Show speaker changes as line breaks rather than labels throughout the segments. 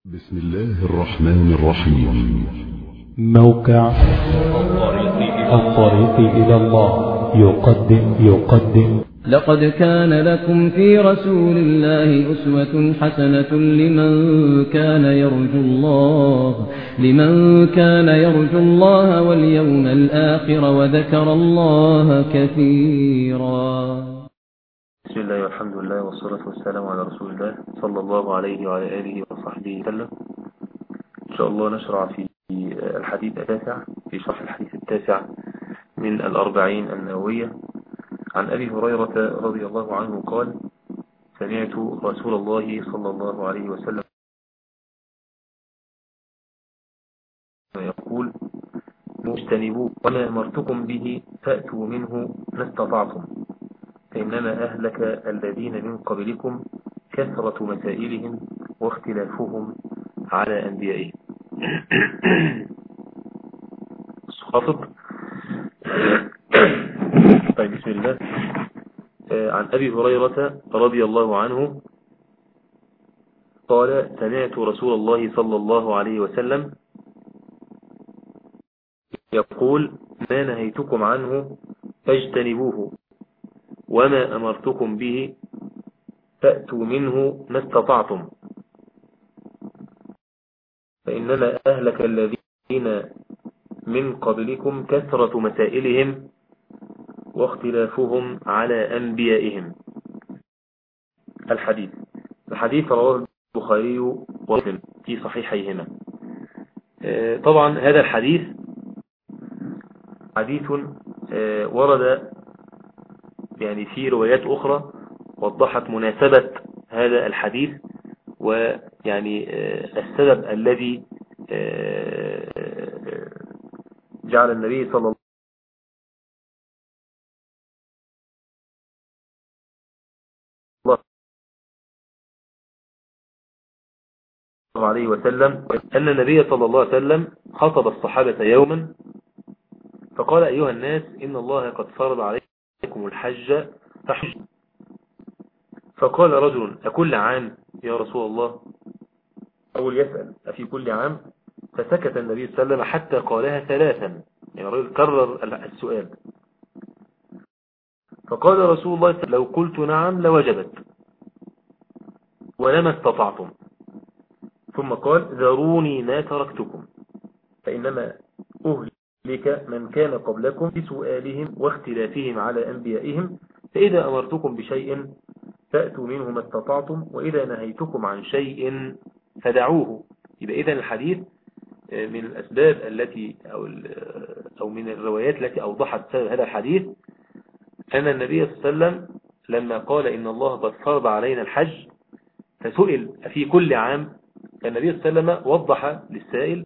بسم الله الرحمن الرحيم.
موقع الطريق إلى الله يقدم
لقد كان لكم في رسول الله أسوة حسنة لمن كان يرجو الله واليوم الآخر وذكر الله كثيرا.
بسم الله والحمد لله والصلاة والسلام على رسول الله صلى الله عليه وعلى آله وصحبه وسلم. إن شاء الله نشرع في الحديث التاسع، في شرح الحديث التاسع من الأربعين النووية. عن أبي هريرة رضي الله عنه قال: سمعت رسول الله صلى الله عليه وسلم يقول: مجتنبوا وما أمرتكم به فأتوا منه ما استطعتم، فإنما أهلك الذين من قبلكم كثرة مسائلهم واختلافهم على أنبيائهم. خطب. طيب، بسم الله. عن أبي هريرة رضي الله عنه قال: سمعت رسول الله صلى الله عليه وسلم يقول: ما نهيتكم عنه فاجتنبوه وما أمرتكم به فأتوا منه ما استطعتم، فإنما أهلك الذين من قبلكم كثرة مسائلهم واختلافهم على أنبيائهم. الحديث رواه البخاري ومسلم في صحيحيهما. طبعا هذا الحديث حديث ورد يعني في روايات أخرى وضحت مناسبة هذا الحديث، ويعني السبب الذي جعل النبي صلى الله عليه وسلم أن النبي صلى الله عليه وسلم خطب الصحابة يوما فقال: أيها الناس، إن الله قد فرض عليكم الحج فحج. فقال رجل: أكل عام يا رسول الله؟ أول يسأل: أفي كل عام؟ فسكت النبي صلى الله عليه وسلم حتى قالها ثلاثا، يعني الرجل كرر السؤال. فقال رسول الله: لو قلت نعم لوجبت ولما استطعتم. ثم قال: ذروني ما تركتكم، فإنما أهلك من كان قبلكم بسؤالهم واختلافهم على أنبيائهم، فإذا أمرتكم بشيء فأتوا منه ما استطعتم، وإذا نهيتكم عن شيء فدعوه. إذا الحديث من الأسباب التي أو من الروايات التي أوضحت سبب هذا الحديث أن النبي صلى الله عليه وسلم لما قال: إن الله قد فرض علينا الحج، فسئل: في كل عام؟ النبي صلى الله عليه وسلم وضح للسائل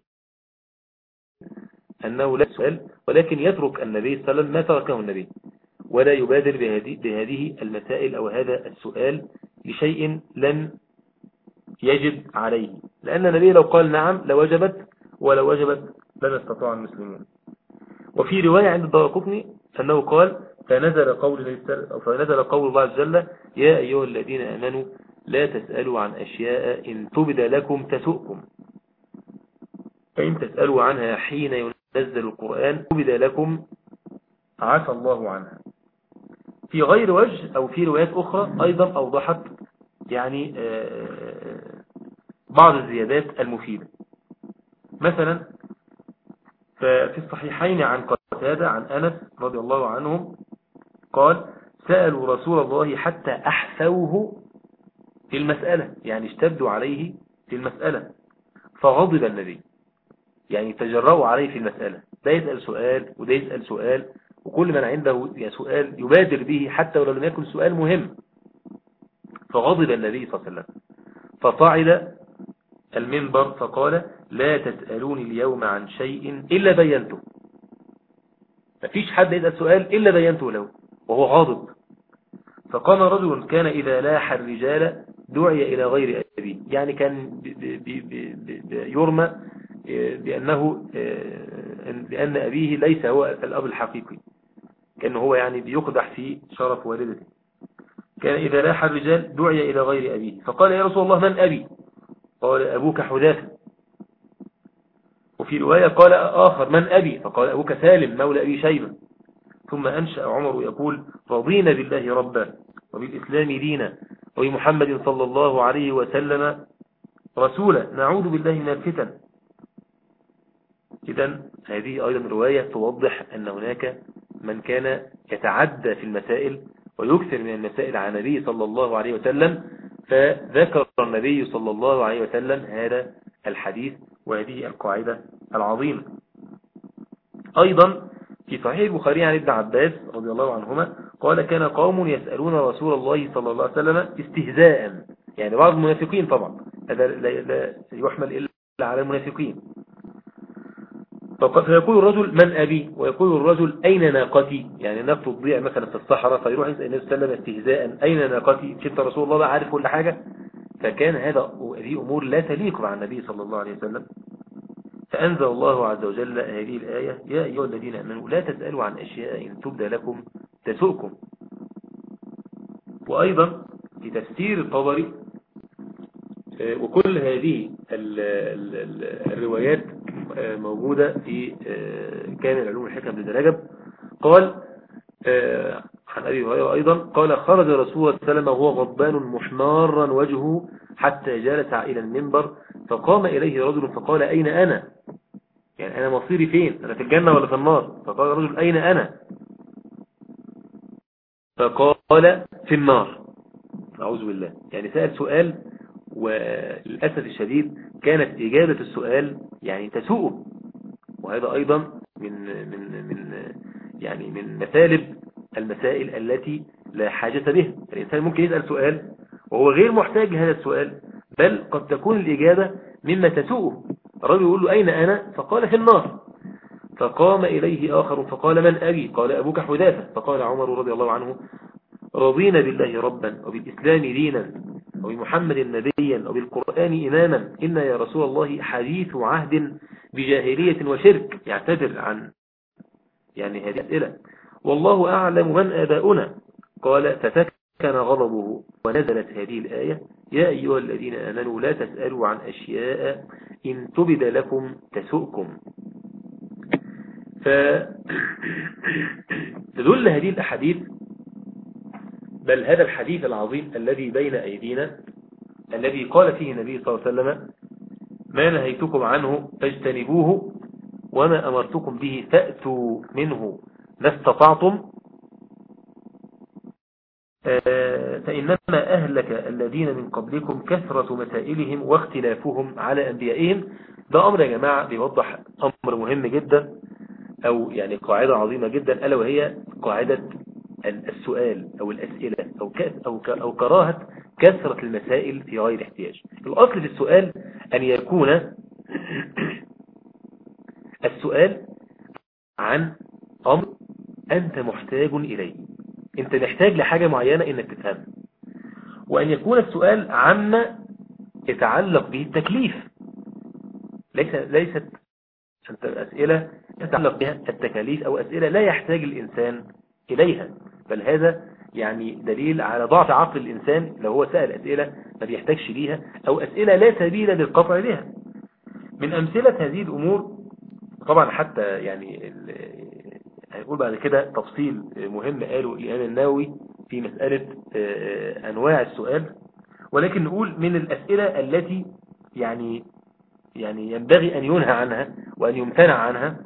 أنه لا سؤال، ولكن يترك النبي صلى الله عليه وسلم ما تركه النبي، ولا يبادر بهذه المسائل أو هذا السؤال لشيء لم يجب عليه، لأن النبي لو قال نعم لوجبت، ولو وجبت لما استطاع المسلمون. وفي رواية عند الدارقطني أنه قال: فنزل قول الله عز وجل: يا أيها الذين آمنوا لا تسألوا عن أشياء إن تبد لكم تسؤكم، فإن تسألوا عنها حين ينزل القرآن تبد لكم عفى الله عنها. في غير وجه أو في روايات أخرى أيضا أوضحت يعني بعض الزيادات المفيدة. مثلا ففي الصحيحين عن قتادة عن أنس رضي الله عنهم قال: سألوا رسول الله حتى أحثوه في المسألة، يعني اشتدوا عليه في المسألة، فغضب النبي، يعني تجرؤوا عليه في المسألة، ده يسأل سؤال وده يسأل سؤال، وكل من عنده سؤال يبادر به حتى ولو لم يكن سؤال مهم. فغضب النبي صلى الله عليه وسلم فصعد المنبر فقال: لا تسألوني اليوم عن شيء إلا بينته. مفيش حد يسأل سؤال إلا بينته له، وهو غاضب. فقام رجل كان إذا لاح الرجال دعي إلى غير أبيه، يعني كان يرمى بأن أبيه ليس هو الأب الحقيقي، كأنه هو يعني بيقدح في شرف والدته. كان إذا لاح الرجال دعي إلى غير أبيه، فقال: يا رسول الله، من أبي؟ قال أبوك حذافة. وفي رواية قال آخر من أبي؟ فقال أبوك سالم مولى أبي شيبة. ثم أنشأ عمر يقول رضينا بالله ربا وبالإسلام دينا وبمحمد صلى الله عليه وسلم رسولا نعوذ بالله من الفتن. إذن هذه أيضا رواية توضح أن هناك من كان يتعدى في المسائل ويكثر من المسائل عن النبي صلى الله عليه وسلم، فذكر النبي صلى الله عليه وسلم هذا الحديث وهذه القاعدة العظيمة. أيضا في صحيح البخاري عن ابن عباس رضي الله عنهما قال كان قوم يسألون رسول الله صلى الله عليه وسلم استهزاء، يعني بعض المنافقين طبعا، هذا لا يحمل إلا على المنافقين. فيقول الرجل من أبي؟ ويقول الرجل أين ناقتي؟ يعني ناقته تضيع مثلا في الصحراء، فيروح يسأل النبي صلى الله عليه وسلم استهزاء أين ناقتي؟ شفت رسول الله بقى عارف كل حاجة. فكان هذه أمور لا تليق مع النبي صلى الله عليه وسلم. فأنزل الله عز وجل هذه الآية يا أيها الذين آمنوا لا تسألوا عن أشياء إن تبدى لكم تسؤكم. وأيضا في تفسير الطبري وكل هذه الروايات موجودة في كامل علوم الحكم لابن رجب قال عن أبي هريرة أيضا قال خرج رسول الله صلى الله عليه وسلم وهو غضبان محمارا وجهه حتى جلس إلى المنبر فقام إليه رجل فقال أين أنا؟ يعني أنا مصيري فين؟ أنا في الجنة ولا في النار؟ فقال الرجل أين أنا؟ فقال في النار. أعوذ بالله. يعني سأل سؤال وللأسف الشديد كانت إجابة السؤال يعني تسوءه، وهذا أيضا من مثالب المسائل التي لا حاجة بها. الإنسان ممكن يسأل سؤال وهو غير محتاج لهذا السؤال، بل قد تكون الإجابة مما تسوءه. الرجل يقول له أين أنا؟ فقال في النار. فقام إليه آخر فقال من أبي؟ قال أبوك حذافة. فقال عمر رضي الله عنه رضينا بالله ربا وبالإسلام دينا وبمحمد نبيا وبالقرآن إماما إن يا رسول الله حديث عهد بجاهلية وشرك. يعتذر عن يعني هذه الأسئلة. والله أعلم من آباؤنا. قال فسكن غضبه ونزلت هذه الآية يا أيها الذين آمنوا لا تسألوا عن أشياء إن تبد لكم تسؤكم. فتدل هذه الأحاديث بل هذا الحديث العظيم الذي بين أيدينا الذي قال فيه النبي صلى الله عليه وسلم ما نهيتكم عنه فاجتنبوه وما أمرتكم به فأتوا منه ما استطعتم فإنما أهلك الذين من قبلكم كثرة مسائلهم واختلافهم على أنبيائهم. ده أمر يا جماعة بيوضح أمر مهم جدا أو يعني قاعدة عظيمة جدا، ألا وهي قاعدة السؤال أو الأسئلة أو كراهة كثرة المسائل في غير احتياج. الأصل في السؤال أن يكون السؤال عن أمر أنت محتاج إليه، أنت محتاج لحاجة معينة إنك تفهم، وأن يكون السؤال عما يتعلق به التكليف. ليست أسئلة يتعلق بها التكاليف أو أسئلة لا يحتاج الإنسان إليها، بل هذا يعني دليل على ضعف عقل الإنسان لو هو سأل أسئلة ما بيحتاجش ليها أو أسئلة لا سبيل للقطع بها. من أمثلة هذه الأمور طبعا حتى يعني هنقول بعد كده تفصيل مهم قاله الإمام النووي في مسألة أنواع السؤال، ولكن نقول من الأسئلة التي يعني ينبغي أن ينهى عنها وأن يمتنع عنها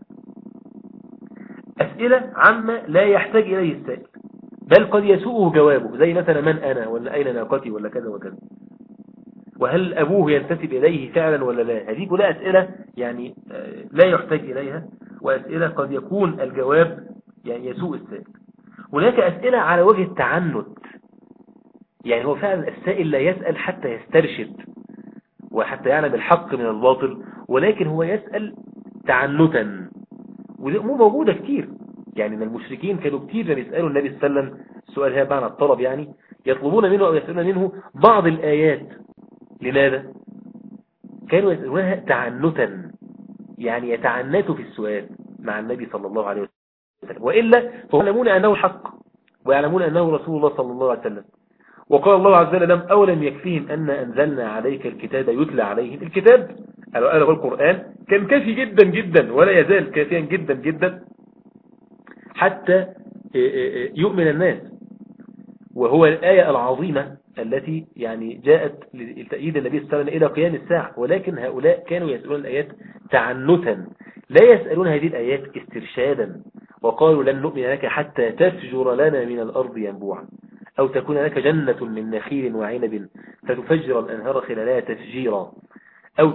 أسئلة عما لا يحتاج إليه السائل بل قد يسوءه جوابه، زي مثلا من أنا ولا أين ناقتي ولا كذا وكذا، وهل أبوه ينتسب إليه فعلا ولا لا. هذه كلها أسئلة يعني لا يحتاج إليها، وأسئلة قد يكون الجواب يعني يسوء السائل. هناك أسئلة على وجه التعنت، يعني هو فعلا السائل لا يسأل حتى يسترشد وحتى يعلم الحق من الباطل، ولكن هو يسأل تعنتا، ودي أمور موجودة كتير. يعني من المشركين كانوا كتير لما يسألوا النبي صلى الله عليه وسلم السؤال هذا معنى الطلب، يعني يطلبون منه أو يسألون منه بعض الآيات. لماذا؟ كانوا يسألونها تعنتا، يعني يتعنتوا في السؤال مع النبي صلى الله عليه وسلم، وإلا فهم يعلمون أنه الحق ويعلمون أنه رسول الله صلى الله عليه وسلم، وقال الله عز وجل لهم أولم يكفيهم أن أنزلنا عليك الكتاب يتلى عليهم. الكتاب قالوا القرآن كان كافي جدا جدا ولا يزال كافيا جدا جدا حتى يؤمن الناس، وهو الآية العظيمة التي يعني جاءت لتأييد النبي صلى الله عليه وسلم إلى قيام الساعة. ولكن هؤلاء كانوا يسألون الآيات تعنتا، لا يسألون هذه الآيات استرشادا. وقالوا لن نؤمن لك حتى تفجر لنا من الأرض ينبوعا أو تكون لك جنة من نخيل وعنب فتفجر الأنهار خلالها تفجيرا أو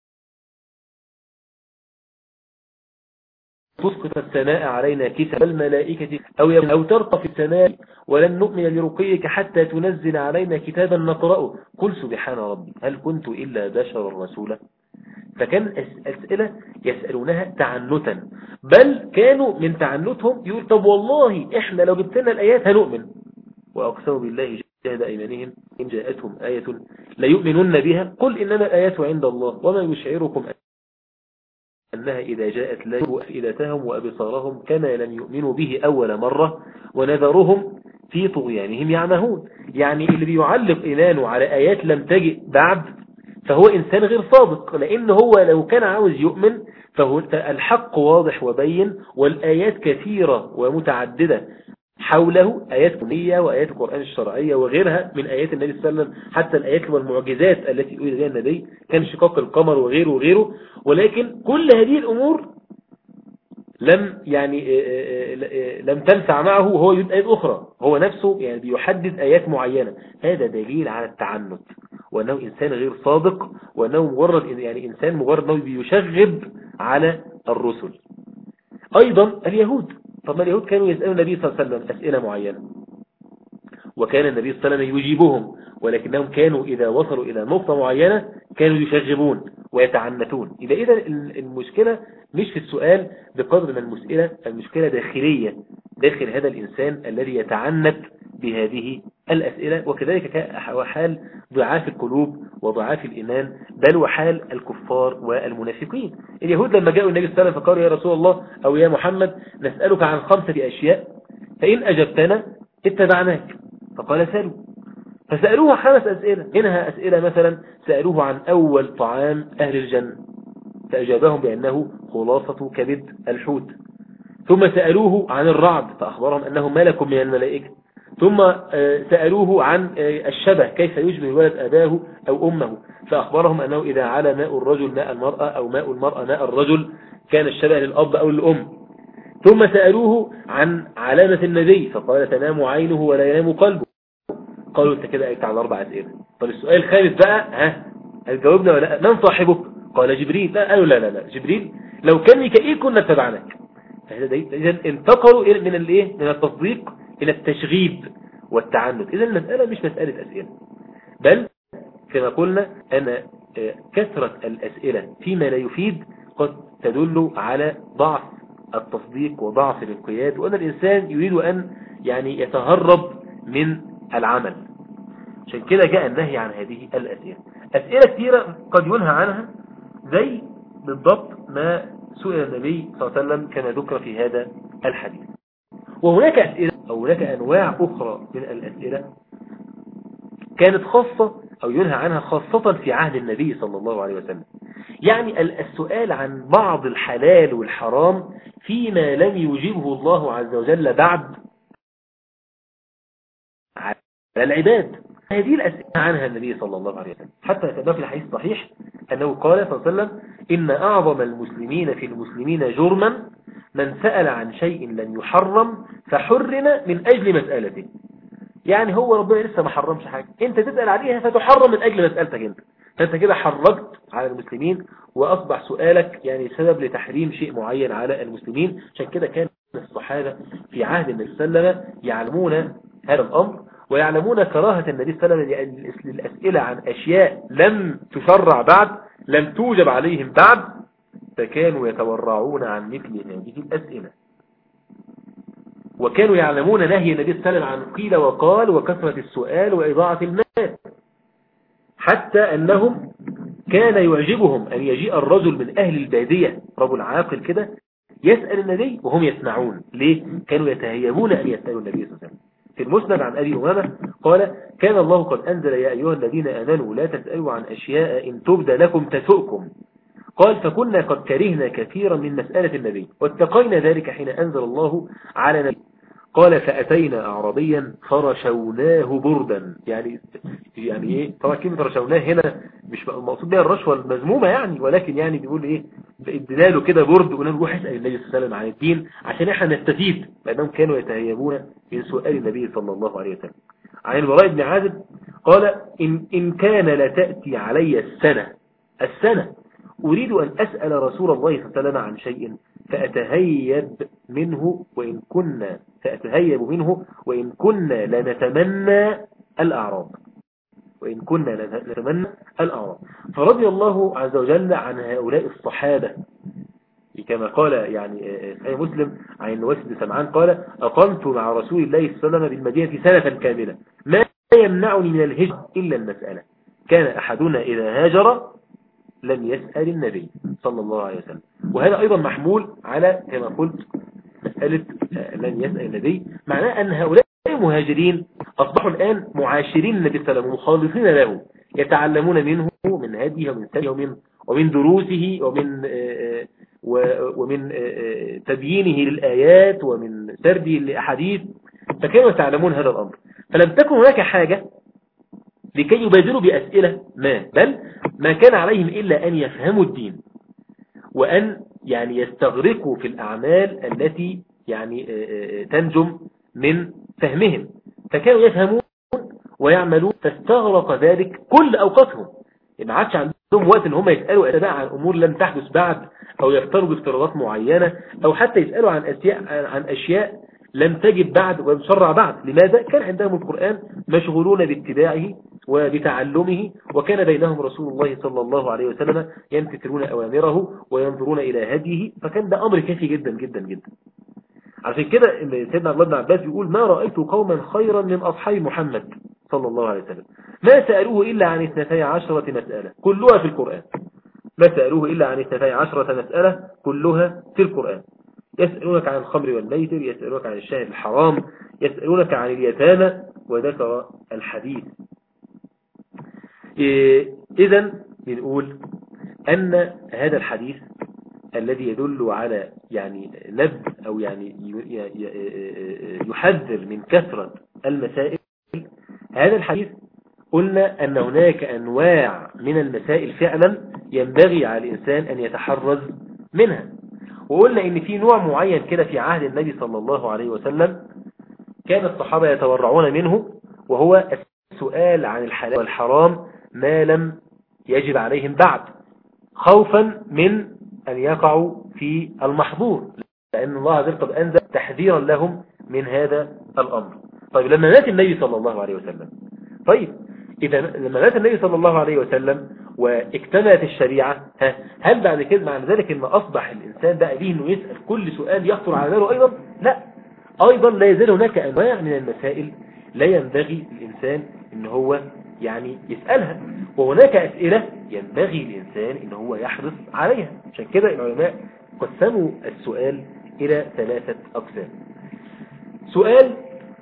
تسقط السماء علينا كسفا الملائكة أو ترقى في السماء ولن نؤمن لرقيك حتى تنزل علينا كتابا نقرأه قل سبحان ربي هل كنت إلا بشرا رسولا. فكان أسئلة يسألونها تعنتا، بل كانوا من تعنتهم يقول طب والله إحنا لو جبت لنا الآيات هنؤمن، وأقسموا بالله جهد أيمانهم إن جاءتهم آية ليؤمنون بها قل إنما الآيات عند الله وما يشعركم أنها إذا جاءت لا يبقى أفئدتهم وأبصارهم كما لم يؤمنوا به أول مرة ونذرهم في طغيانهم يعمهون. يعني اللي بيعلق إيمانه على آيات لم تجئ بعد فهو إنسان غير صادق، لأن هو لو كان عاوز يؤمن فهو الحق واضح وبين والآيات كثيرة ومتعددة حوله، آيات كونية وآيات القرآن الشرعية وغيرها من آيات النبي صلى الله عليه وسلم، حتى الآيات والمعجزات التي أولي بها النبي كان شقاق القمر وغيره وغيره. ولكن كل هذه الأمور لم تنفع معه وهو يريد آيات أخرى، هو نفسه يعني بيحدد آيات معينة. هذا دليل على التعنت وأنه إنسان غير صادق، وأنه مجرد يعني إنسان مجرد أنه بيشغب على الرسل. أيضا اليهود، طب اليهود كانوا يسألون النبي صلى الله عليه وسلم أسئلة معينة وكان النبي صلى الله عليه وسلم يجيبهم، ولكنهم كانوا إذا وصلوا إلى نقطة معينة كانوا يشغبون ويتعنتون. إذا المشكلة مش في السؤال بقدر ما المشكلة داخلية داخل هذا الإنسان الذي يتعنت بهذه الأسئلة. وكذلك حال ضعاف القلوب وضعاف الإيمان، بل وحال الكفار والمنافقين. اليهود لما جاءوا النبي صلى الله عليه وسلم فقالوا يا رسول الله أو يا محمد نسألك عن 5 أشياء فإن أجبتنا اتبعناك، فقال سألوا، فسألوه 5 أسئلة. منها أسئلة مثلا سألوه عن أول طعام أهل الجنة فأجابهم بأنه خلاصة كبد الحوت. ثم سألوه عن الرعد فأخبرهم أنه ملك من الملائكة. ثم سألوه عن الشبه كيف يشبه ولد أباه أو أمه، فأخبرهم أنه إذا على ماء الرجل ماء المرأة أو ماء المرأة ماء الرجل كان الشبه للأب أو للأم. ثم سألوه عن علامة النبي فقال تنام عينه ولا ينام قلبه. قالوا انت كده قلت على 4 أسئلة. طب السؤال الخامس بقى هل جاوبنا ولا من صاحبك؟ قال جبريل. لا قالوا لا جبريل لو كان ميكائيل كنا اتبعناك. إذن انتقلوا من التصديق إلى التشغيب والتعنت. إذن المسألة مش مسألة أسئلة، بل كما قلنا أن كثرة الأسئلة فيما لا يفيد قد تدل على ضعف التصديق وضعف الانقياد، وأن الإنسان يريد أن يعني يتهرب من العمل. عشان كده جاء النهي عن هذه الأسئلة. أسئلة كثيرة قد ينهى عنها زي بالضبط ما سئل النبي صلى الله عليه وسلم كما ذكر في هذا الحديث. وهناك أسئلة أو هناك أنواع أخرى من الأسئلة كانت خاصة أو ينهى عنها خاصة في عهد النبي صلى الله عليه وسلم. يعني السؤال عن بعض الحلال والحرام فيما لم يوجبه الله عز وجل بعد على العباد. هذه الأسئلة عنها النبي صلى الله عليه وسلم، حتى يتبقى في الحديث الصحيح أنه قال صلى الله عليه وسلم إن أعظم المسلمين في المسلمين جرما من سأل عن شيء لم يحرم فحرم من أجل مسألته. يعني هو ربنا لسه ما حرمش حاجة، انت تسأل عليها فتحرم من أجل مسألتك فانت كده حرجت على المسلمين، وأصبح سؤالك يعني سبب لتحريم شيء معين على المسلمين. عشان كده كان الصحابة في عهد النبي صلى الله عليه وسلم يعلمون هذا الأمر، ويعلمون كراهة النبي صلى الله عليه وسلم للأسئلة عن أشياء لم تشرع بعد، لم توجب عليهم بعد، فكانوا يتورعون عن مثل هذه الأسئلة. وكانوا يعلمون نهي النبي صلى الله عليه وسلم عن قيل وقال وكثرة السؤال وإضاعة المال، حتى أنهم كان يعجبهم أن يجيء الرجل من أهل البادية، رجل عاقل كده، يسأل النبي وهم يسمعون. ليه؟ كانوا يتهيبون أن يسألوا النبي صلى الله عليه وسلم. في المسند عن أبي أمامة قال كان الله قد أنزل يا أيها الذين آمنوا لا تسألوا عن أشياء إن تبد لكم تسؤكم. قال فكنا قد كرهنا كثيرا من مسألة النبي واتقينا ذلك حين أنزل الله على نبي. قال فأتينا أعرابيا فرشوناه بردا. يعني إيه طبعا كلمة رشوناه هنا مش مقصود بها الرشوة المذمومة يعني، ولكن يعني بيقول إيه ادينا له كده برد وقلنا نروح اسأل النبي صلى الله عليه وسلم عن الدين عشان احنا نستفيد، لأنهم كانوا يتهيبون من سؤال النبي صلى الله عليه وسلم. عن البراء بن عازب قال إن كان لتأتي علي السنة أريد أن أسأل رسول الله صلى الله عليه وسلم عن شيء فأتهيب منه وإن كنا لنتمنى الأعراض. فرضي الله عز وجل عن هؤلاء الصحابة كما قال يعني صحيح مسلم عن النواس بن سمعان قال أقمت مع رسول الله صلى الله عليه وسلم بالمدينة سنة كاملة ما يمنعني من الهجرة إلا المسألة. كان أحدنا إذا هاجر لم يسأل النبي صلى الله عليه وسلم. وهذا أيضا محمول على كما قلت مسألة لن يسأل النبي، معناه أن هؤلاء المهاجرين أصبحوا الآن معاشرين النبي صلى الله عليه وسلم مخالصين له، يتعلمون منه من هديه ومن سنه ومن دروسه ومن تبيينه للآيات ومن سرده للأحاديث، فكانوا يتعلمون هذا الأمر. فلم تكن هناك حاجة لكي يبادروا بأسئلة بل ما كان عليهم إلا أن يفهموا الدين وأن يعني يستغرقوا في الأعمال التي يعني تنجم من فهمهم، فكانوا يفهمون ويعملون، فاستغرق ذلك كل أوقاتهم. ما عادش عندهم وقت ان هم يسألوا أسئلة عن أمور لم تحدث بعد أو يفترضوا افتراضات معينة أو حتى يسألوا عن أشياء لم تجد بعد ويشرع بعد. لماذا؟ كان عندهم القرآن مشغولون باتباعه وبتعلمه، وكان بينهم رسول الله صلى الله عليه وسلم يمتثلون أوامره وينظرون إلى هديه، فكان ده أمر كافي جدا جدا جدا. عشان كده سيدنا عبد الله بن عباس يقول ما رأيت قوما خيرا من أصحاب محمد صلى الله عليه وسلم ما سألوه إلا عن 12 مسألة كلها في القرآن. ما سألوه إلا عن 12 مسألة كلها في القرآن. يسألونك عن الخمر والميسر، يسألونك عن الشهر الحرام، يسألونك عن اليتامى، وذكر الحديث. إذن بنقول أن هذا الحديث الذي يدل على يعني نبذ أو يعني يحذر من كثرة المسائل، هذا الحديث قلنا أن هناك أنواع من المسائل فعلا ينبغي على الإنسان أن يتحرز منها. وقلنا إن في نوع معين كده في عهد النبي صلى الله عليه وسلم كان الصحابة يتورعون منه، وهو السؤال عن الحلال والحرام ما لم يجب عليهم بعد، خوفا من أن يقعوا في المحظور، لأن الله عز وجل أنزل تحذيرا لهم من هذا الأمر. طيب لما مات النبي صلى الله عليه وسلم، إذا لما مات النبي صلى الله عليه وسلم واكتملت الشريعة، هل بعد كده معنى ذلك أن أصبح الإنسان بقى ليه أنه يسأل كل سؤال يخطر على باله أيضا؟ لا، أيضا لا يزال هناك أنواع من المسائل لا ينبغي الإنسان أن هو يعني يسألها، وهناك أسئلة ينبغي الإنسان أن هو يحرص عليها. عشان كده العلماء قسموا السؤال إلى 3 أقسام. سؤال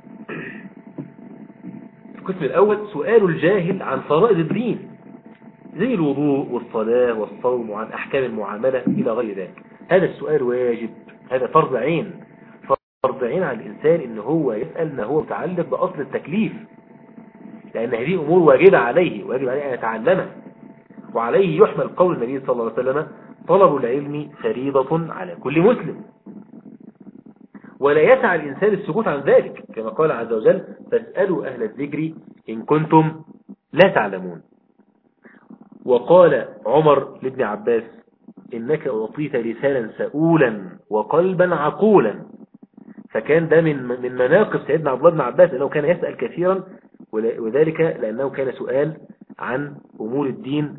القسم الأول سؤال الجاهل عن فرائض الدين زي الوضوء والصلاة والصوم وعن أحكام المعاملة إلى غير ذلك. هذا السؤال واجب، هذا فرض عين على الإنسان إن هو يسأل ما هو متعلق بأصل التكليف، لأن هذه أمور واجب عليه أن يتعلمها، وعليه يحمل قول النبي صلى الله عليه وسلم طلب العلم فريضة على كل مسلم، ولا يسعى الإنسان السكوت عن ذلك، كما قال عز وجل فاسألوا أهل الذكر إن كنتم لا تعلمون. وقال عمر لابن عباس إنك أعطيت لسانا سؤولا وقلبا عقولا، فكان ده من مناقب سيدنا عبد الله بن عباس أنه كان يسأل كثيرا، وذلك لأنه كان سؤال عن أمور الدين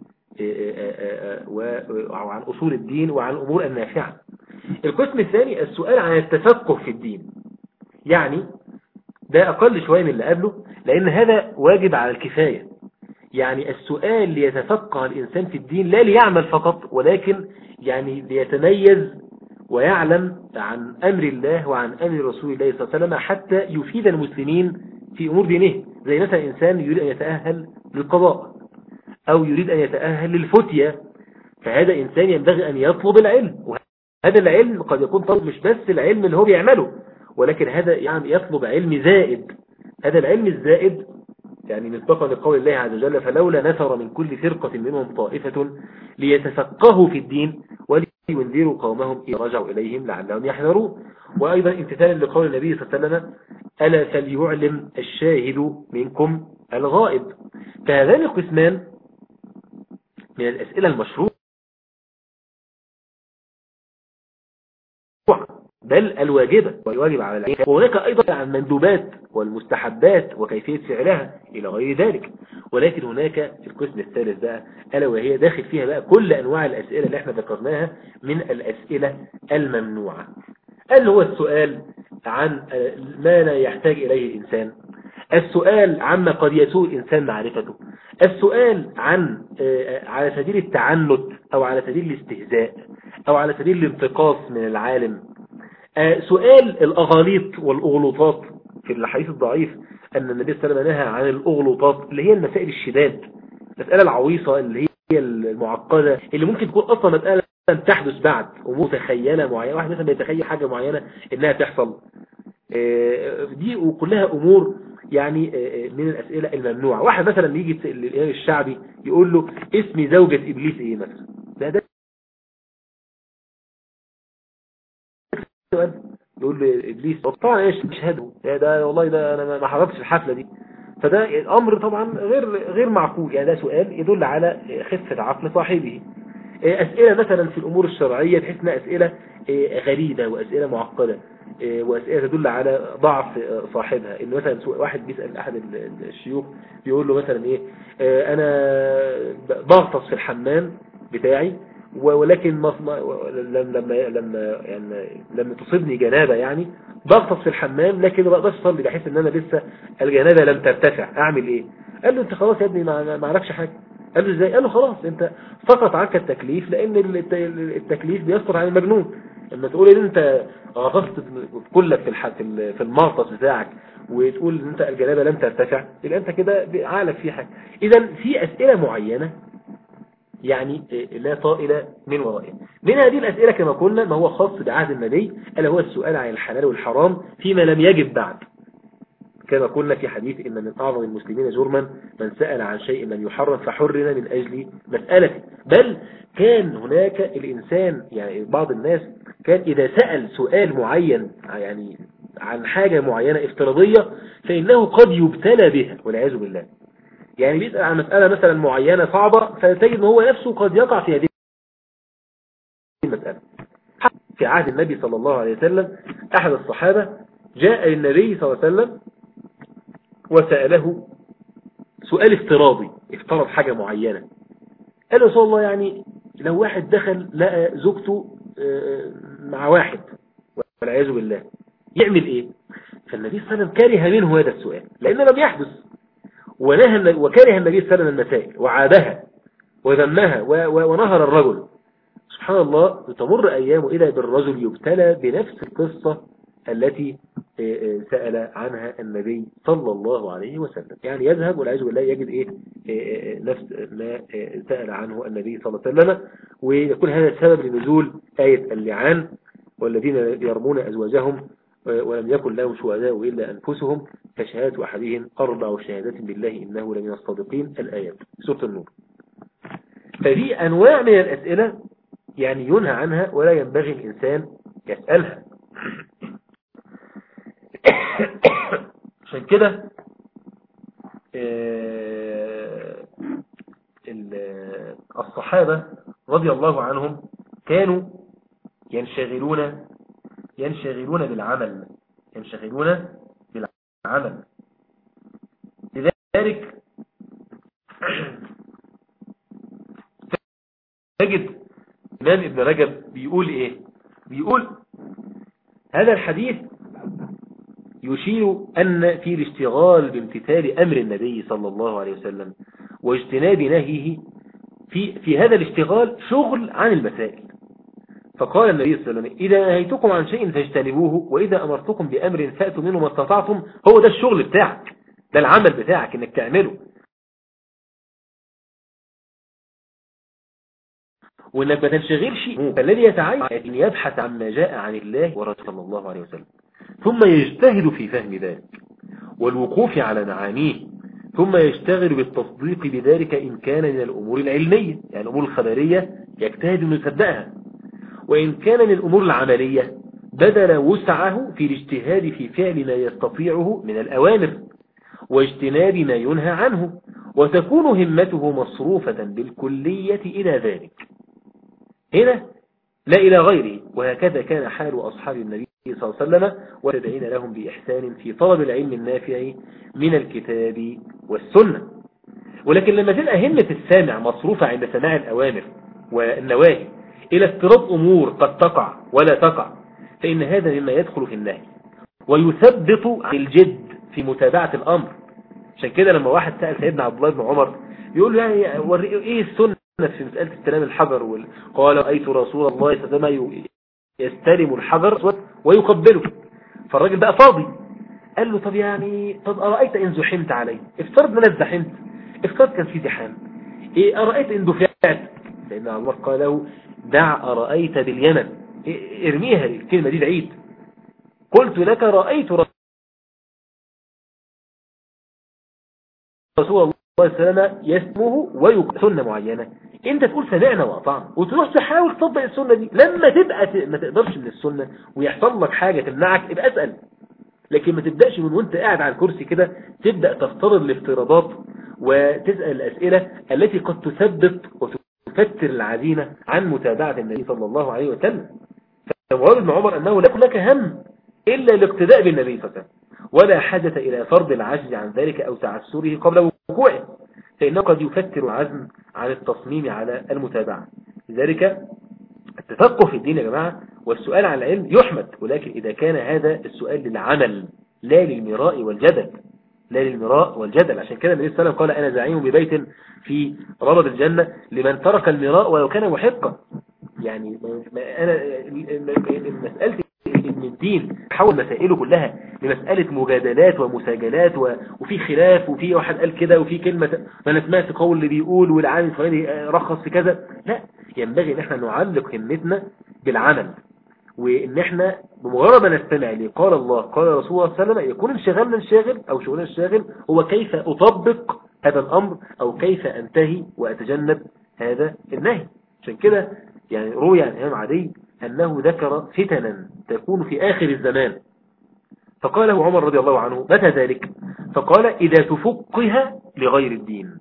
وعن أصول الدين وعن أمور النافعة. القسم الثاني السؤال عن التفقه في الدين، يعني ده أقل شوية من اللي قبله، لأن هذا واجب على الكفاية. يعني السؤال ليتفقه الإنسان في الدين لا ليعمل فقط، ولكن يعني ليتميز ويعلم عن أمر الله وعن أمر رسول الله صلى الله عليه وسلم حتى يفيد المسلمين في أمور دينه. زي مثلا إنسان يريد أن يتأهل للقضاء أو يريد أن يتأهل للفتية، فهذا إنسان ينبغي أن يطلب العلم، وهذا العلم قد يكون طلب مش بس العلم اللي هو بيعمله، ولكن هذا يعني يطلب علم زائد. هذا العلم الزائد يعني مصداقا لقول الله عز وجل: فلولا نفر من كل فرقة منهم طائفة ليتفقهوا في الدين ولينذروا قومهم إذا رجعوا إليهم لعلهم يحذرون. وأيضا امتثالا لقول النبي صلى الله عليه وسلم: ألا فليعلم الشاهد منكم الغائب. فهذان القسمان من الأسئلة المشروعة بل الواجبة والواجب على العين. وهناك أيضا عن المندوبات والمستحبات وكيفية فعلها إلى غير ذلك. ولكن هناك القسم الثالث بقى، ألا وهي داخل فيها بقى كل أنواع الأسئلة اللي احنا ذكرناها من الأسئلة الممنوعة. اللي هو السؤال عن ما لا يحتاج إليه الإنسان، السؤال عما قد يسوء الإنسان معرفته، السؤال عن على سبيل التعنت أو على سبيل الاستهزاء أو على سبيل الانتقاص من العالم، سؤال الأغاليط والأغلوطات. في الحديث الضعيف أن النبي صلى الله عليه وسلم نهى عن الأغلوطات اللي هي المسائل الشداد، المسألة العويصة اللي هي المعقدة اللي ممكن تكون أصلا مسألة تحدث بعد أمور تخيلة معينة، واحد مثلا بيتخيل حاجة معينة إنها تحصل، دي وكلها أمور يعني من الأسئلة الممنوعة. واحد مثلا يجي الإمام الشعبي يقول له: اسم زوجة إبليس إيه مثلا؟ ده سؤال. يقول له إبليس طبعا ايش مشهده ده، والله ده انا ما حضرتش الحفلة دي. فده امر طبعا غير معقول. يعني ده سؤال يدل على خفة عقل صاحبه. اسئلة مثلا في الامور الشرعية تحس انها اسئلة غريبة واسئلة معقدة واسئلة تدل على ضعف صاحبها. ان مثلا واحد بيسأل احد الشيوخ بيقول له مثلا ايه، انا بغطس في الحمام بتاعي ولكن لما تصيبني جنابة يعني بغطس في الحمام لكن ما بقدرش اصلي، بحس ان انا لسه الجنابة لم ترتفع، اعمل ايه؟ قال له: انت خلاص يا ابني ما عرفش حاجة. قال له: ازاي؟ قال له: خلاص انت سقط عنك التكليف، لان التكليف بيسقط عن المجنون. لما تقول ان انت غطست كلك في المغطس بتاعك وتقول ان انت الجنابة لم ترتفع، يبقى انت كده عقلك في حاجة. اذا في اسئلة معينة يعني لا طائل من ورائه. من هذه الأسئلة كما قلنا ما هو خاص بعهد النبي، ألا هو السؤال عن الحلال والحرام فيما لم يجب بعد. كما قلنا في حديث: إن من أعظم المسلمين جرما من سأل عن شيء لم يحرم فحرم من أجل مسألته. بل كان هناك الإنسان يعني بعض الناس كان إذا سأل سؤال معين يعني عن حاجة معينة افتراضية فإنه قد يبتلى بها والعياذ بالله. يعني بيسأل عن مسألة مثلا معينة صعبة فتجد ان هو نفسه قد يقع في هذه المسألة. في عهد النبي صلى الله عليه وسلم أحد الصحابة جاء للنبي صلى الله عليه وسلم وسأله سؤال افتراضي، افترض حاجة معينة. قال له: رسول الله يعني لو واحد دخل لقى زوجته مع واحد والعياذ بالله يعمل ايه؟ فالنبي صلى الله عليه وسلم كره منه هذا السؤال لأنه لم يحدث، وكره النبي صلى الله عليه وسلم المسائل وعابها وذمها ونهر الرجل. سبحان الله، تمر أيام إذا بالرجل يبتلى بنفس القصة التي سأل عنها النبي صلى الله عليه وسلم. يعني يذهب والعياذ بالله يجد نفس ما سأل عنه النبي صلى الله عليه وسلم، ويكون هذا السبب لنزول آية اللعان: والذين يرمون أزواجهم ولم يكن لهم شهداء إلا أنفسهم فشهادة أحدهم 4 شهادات بالله إنه لمن الصادقين. الآيات سورة النور. ففي أنواع من الأسئلة يعني ينهى عنها ولا ينبغي الإنسان يسألها. عشان كده الصحابة رضي الله عنهم كانوا ينشغلون بالعمل، لذلك تجد الإمام ابن رجب بيقول ايه؟ بيقول هذا الحديث يشير أن في الاشتغال بامتثال أمر النبي صلى الله عليه وسلم واجتناب نهيه في هذا الاشتغال شغل عن المسائل، فقال النبي صلى الله عليه وسلم إذا نهيتكم عن شيء فاجتنبوه وإذا أمرتكم بأمر فأتوا منه ما استطعتم. هو ده الشغل بتاعك، ده العمل بتاعك انك تعمله، وانك ما تنشغلش. فالذي يتعين ان يبحث عما جاء عن الله ورسوله صلى الله عليه وسلم، ثم يجتهد في فهم ذلك والوقوف على معانيه، ثم يشتغل بالتصديق بذلك إن كان من الأمور العلمية، يعني الأمور الخبرية يجتهد أن يصدقها، وإن كان من الأمور العملية بذل وسعه في الاجتهاد في فعل ما يستطيعه من الأوامر واجتناب ما ينهى عنه، وتكون همته مصروفة بالكلية إلى ذلك هنا لا إلى غيره. وهكذا كان حال أصحاب النبي صلى الله عليه وسلم وتدعين لهم بإحسان في طلب العلم النافع من الكتاب والسنة. ولكن لما تبقى همة السامع مصروفة عند سماع الأوامر والنواهي إلى افتراض أمور قد تقع ولا تقع، فإن هذا مما يدخل في النهي ويثبط عن الجد في متابعة الأمر. عشان كده لما واحد سأل سيدنا عبد الله بن عمر يقول له يعني إيه السنة في مسألة استلام الحجر؟ قال رأيت رسول الله صلى الله عليه وسلم يستلم الحجر ويقبله. فالراجل بقى فاضي، قال له طب أرأيت إن زحمت عليه؟ افترض من الزحمت، افترض كان في زحام، أرأيت إن دفعت؟ لأن الله قال له دع أرأيت باليمن، ارميها الكلمة دي بعيد. قلت لك رأيت رسول الله صلى الله عليه وسلم يسمه ويقبل سنة معينة، انت تقول سمعنا وأطعنا وتروح تحاول تطبق السنة دي. لما تبقى ما تقدرش من السنة ويحصل لك حاجة تمنعك ابقى اسأل، لكن ما تبدأش من وانت قاعد على الكرسي كده تبدأ تفترض الافتراضات وتسأل الأسئلة التي قد تثبت وتفتر العزيمة عن متابعة النبي صلى الله عليه وسلم. فمعاذ بن عمر أنه لا يكون لك هم إلا الاقتداء بالنبي صلى الله عليه وسلم، ولا حاجة إلى فرض العجز عن ذلك أو تعسره قبل وقوعه، فإنه قد يفتر العزم عن التصميم على المتابعة. لذلك التفقه في الدين يا جماعة والسؤال عن العلم يحمد، ولكن إذا كان هذا السؤال للعمل لا للمراء والجدل، لا للمراء والجدل. عشان كده النبي صلى الله عليه وسلم قال أنا زعيم ببيت في ربض الجنة لمن ترك المراء ولو كان محقا. يعني أنا مسألة إن الدين حول مسائله كلها لمسألة مجادلات ومساجلات وفي خلاف وفي واحد قال كده وفي كلمة ما انا سمعت قول اللي بيقول والعالم الفلاني رخص في كذا. لا، ينبغي ان احنا نعلق همتنا بالعمل، وان احنا بمجرد ما نستمع لي قال الله قال رسول الله صلى الله عليه وسلم يكون انشغالنا الشاغل او شغلنا الشاغل هو كيف اطبق هذا الامر او كيف انتهي واتجنب هذا النهي. عشان كده يعني روي عن الإمام عدي أنه ذكر فتنا تكون في آخر الزمان، فقاله عمر رضي الله عنه متى ذلك؟ فقال إذا تفقه لغير الدين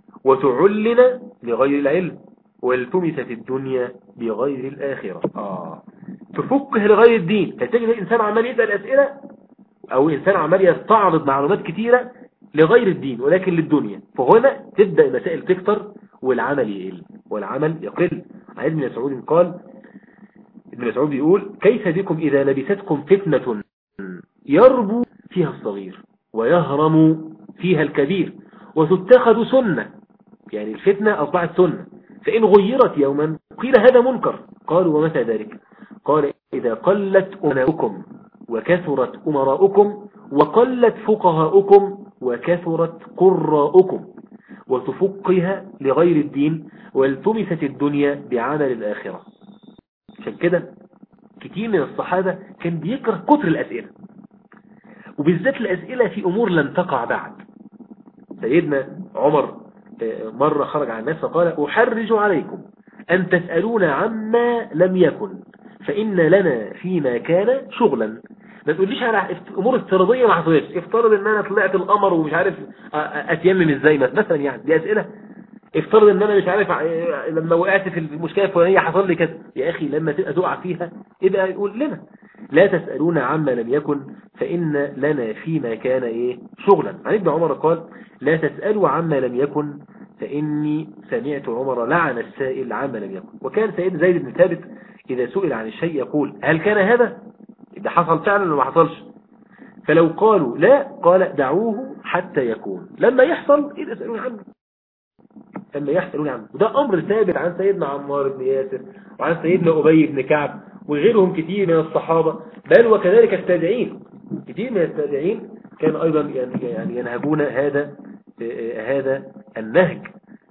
وتعلن لغير العلم والتمست الدنيا بغير الآخرة. تفقه لغير الدين، فتجد الإنسان عمال يسأل أسئلة أو إنسان عمال يستعرض معلومات كثيرة لغير الدين ولكن للدنيا، فهنا تبدأ المسائل تكتر والعمل يقل والعمل يقل. عن ابن مسعود قال، ابن مسعود يقول كيف بكم إذا لبستكم فتنة يربو فيها الصغير ويهرم فيها الكبير وتتخذ سنة، يعني الفتنة أصبحت سنة، فإن غيرت يوما قيل هذا منكر. قالوا ومتى ذلك؟ قال إذا قلت أمراؤكم وكثرت أمراؤكم وقلت فقهاؤكم وكثرت قراؤكم وتفقها لغير الدين والتمست الدنيا بعمل الآخرة. عشان كده كتير من الصحابة كان بيكره كتر الأسئلة، وبالذات الأسئلة في أمور لم تقع بعد. سيدنا عمر مرة خرج عن الناس فقال أحرج عليكم أن تسألون عما لم يكن فإن لنا فيما كان شغلا. ما تقوليش على امور افتراضيه ما حصلتش، افترض ان انا طلعت القمر ومش عارف اتيمم ازاي مثلا، يعني دي اسئله. افترض ان انا مش عارف لما وقعت في المشكله الفلانيه حصل لي كذا. يا اخي لما تبقى تقع فيها يبقى يقول لنا لا تسالون عما لم يكن فان لنا فيما كان شغلا. عن ابن عمر قال لا تسالوا عما لم يكن فاني سمعت عمر لعن السائل عما لم يكن. وكان سيدنا زيد بن ثابت اذا سئل عن الشيء يقول هل كان هذا؟ ده حصل فعلا ولا ما حصلش؟ فلو قالوا لا قال دعوه حتى يكون، لما يحصل إذا اسألون عنه. أما يسألوني عنه. وده أمر ثابت عن سيدنا عمار بن ياسر وعن سيدنا أبي بن كعب وغيرهم كثير من الصحابة، بل وكذلك التابعين. كثير من التابعين كان أيضا يعني ينهجون هذا النهج،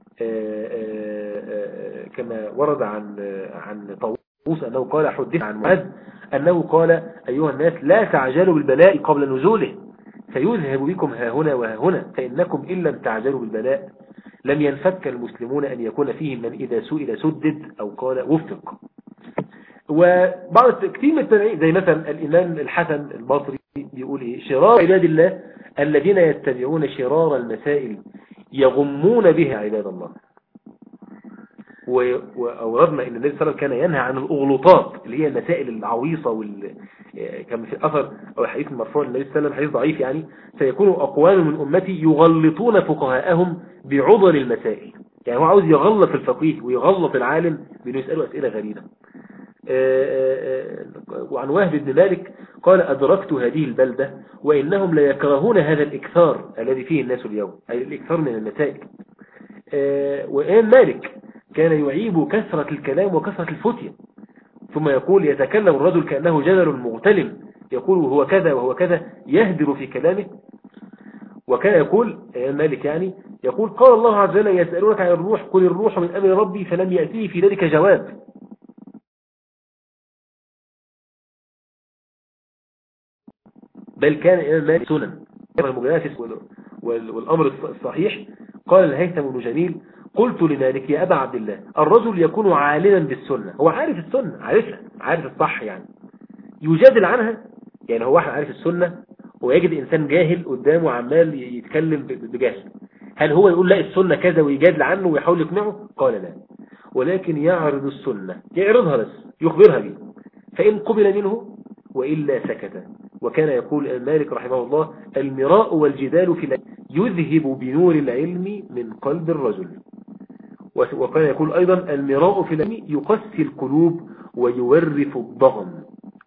كما ورد عن طاووس أنه قال حدث عن معاذ أنه قال أيها الناس لا تعجلوا بالبلاء قبل نزوله فيذهب بكم ها هنا وها هنا، فإنكم إن لم تعجلوا بالبلاء لم ينفك المسلمون أن يكون فيهم من إذا سئل سدد أو قال وفق. وبعض كثير من التابعين زي مثلا الإمام الحسن البصري بيقول إيه: شرار عباد الله الذين يتبعون شرار المسائل يغمون بها عباد الله. وأوردنا أن النبي صلى الله عليه وسلم كان ينهى عن الأغلطات اللي هي المسائل العويصة كان في الأثر أو الحديث المرفوع للنبي صلى الله عليه وسلم حديث ضعيف يعني: سيكون أقوام من أمتي يغلطون فقهاءهم بعضل المسائل. يعني هو عاوز يغلط الفقيه ويغلط العالم بأنه يسأله أسئلة غريبة. وعن وهب بن مالك قال: أدركت هذه البلدة وإنهم لا يكرهون هذا الإكثار الذي فيه الناس اليوم، أي الإكثار من المسائل. وإمام مالك كان يعيب كثرة الكلام وكثرة الفتية، ثم يقول: يتكلم الرجل كأنه جدل مغتلم، يقول وهو كذا وهو كذا، يهدر في كلامه. وكان يقول إمام مالك يعني يقول: قال الله عز وجل: يسألونك عن الروح قل الروح من أمر ربي، فلم يأتيه في ذلك جواب. بل كان إمام مالك سنن المجانس والأمر الصحيح. قال الهيثم بن جميل: قلت لمالك يا أبا عبد الله الرجل يكون عالما بالسنة، هو عارف السنة، عارفها، عارف الصح، يعني يجادل عنها. يعني هو واحد عارف السنة ويجد إنسان جاهل قدامه عمال يتكلم بجهل، هل هو يقول لا السنة كذا ويجادل عنه ويحاول يقنعه؟ قال لا، ولكن يعرض السنة، يعرضها بس يخبرها به، فإن قبل منه وإلا سكت. وكان يقول مالك رحمه الله: المراء والجدال في العلم يذهب بنور العلم من قلب الرجل. وكان يقول أيضا: المراء في العلم يقسي القلوب ويورث الضغن.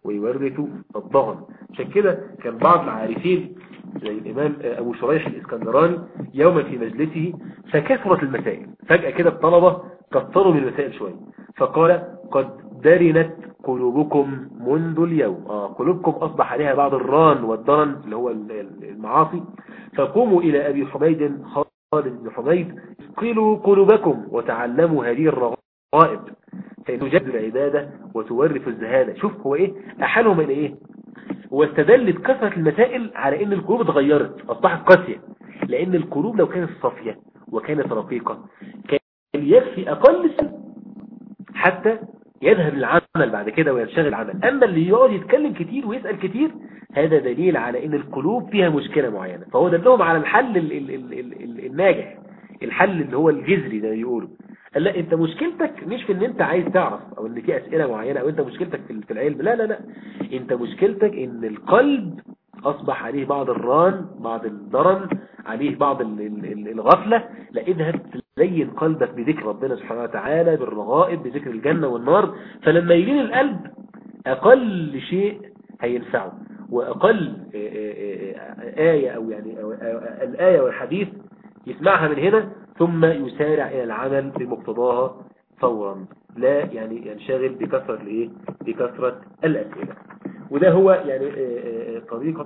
عشان كده كان بعض العارفين زي الإمام أبو شريح الإسكندراني يوما في مجلسه فكثرت المسائل، فجأة كده الطلبة كثروا من المسائل شوية، فقال: قد درنت قلوبكم منذ اليوم، قلوبكم أصبح عليها بعض الران والضرن اللي هو المعاصي، فقوموا إلى أبي حميد خالد بن حميد اسقلوا قلوبكم وتعلموا هذه الرغائب فتجد العبادة وتورث الزهادة. شوف هو إيه أحالهم إلى إيه، واستدلت كثرة المسائل على إن القلوب اتغيرت أصبحت قاسية، لأن القلوب لو كانت صافية وكانت رقيقة كان يكفي أقل سنة حتى يذهب العمل بعد كده وينشغل العمل. أما اللي يقعد يتكلم كتير ويسأل كتير هذا دليل على إن القلوب فيها مشكلة معينة، فهو دلهم على الحل الناجح، الحل اللي هو الجذري ده يقوله. قال لا، انت مشكلتك مش في ان انت عايز تعرف او ان في اسئلة معينة او انت مشكلتك في العلم، لا، انت مشكلتك ان القلب اصبح عليه بعض الران، بعض الضرن، عليه بعض الغفلة. لا، اذهب تزين قلبك بذكر ربنا سبحانه وتعالى، بالرغائب، بذكر الجنة والنار، فلما يلين القلب اقل شيء هينفعه، واقل آية او يعني الآية والحديث يسمعها من هنا ثم يسارع إلى العمل بمقتضاها فورا، لا يعني ينشغل بكثرة الأسئلة. وده هو يعني طريقة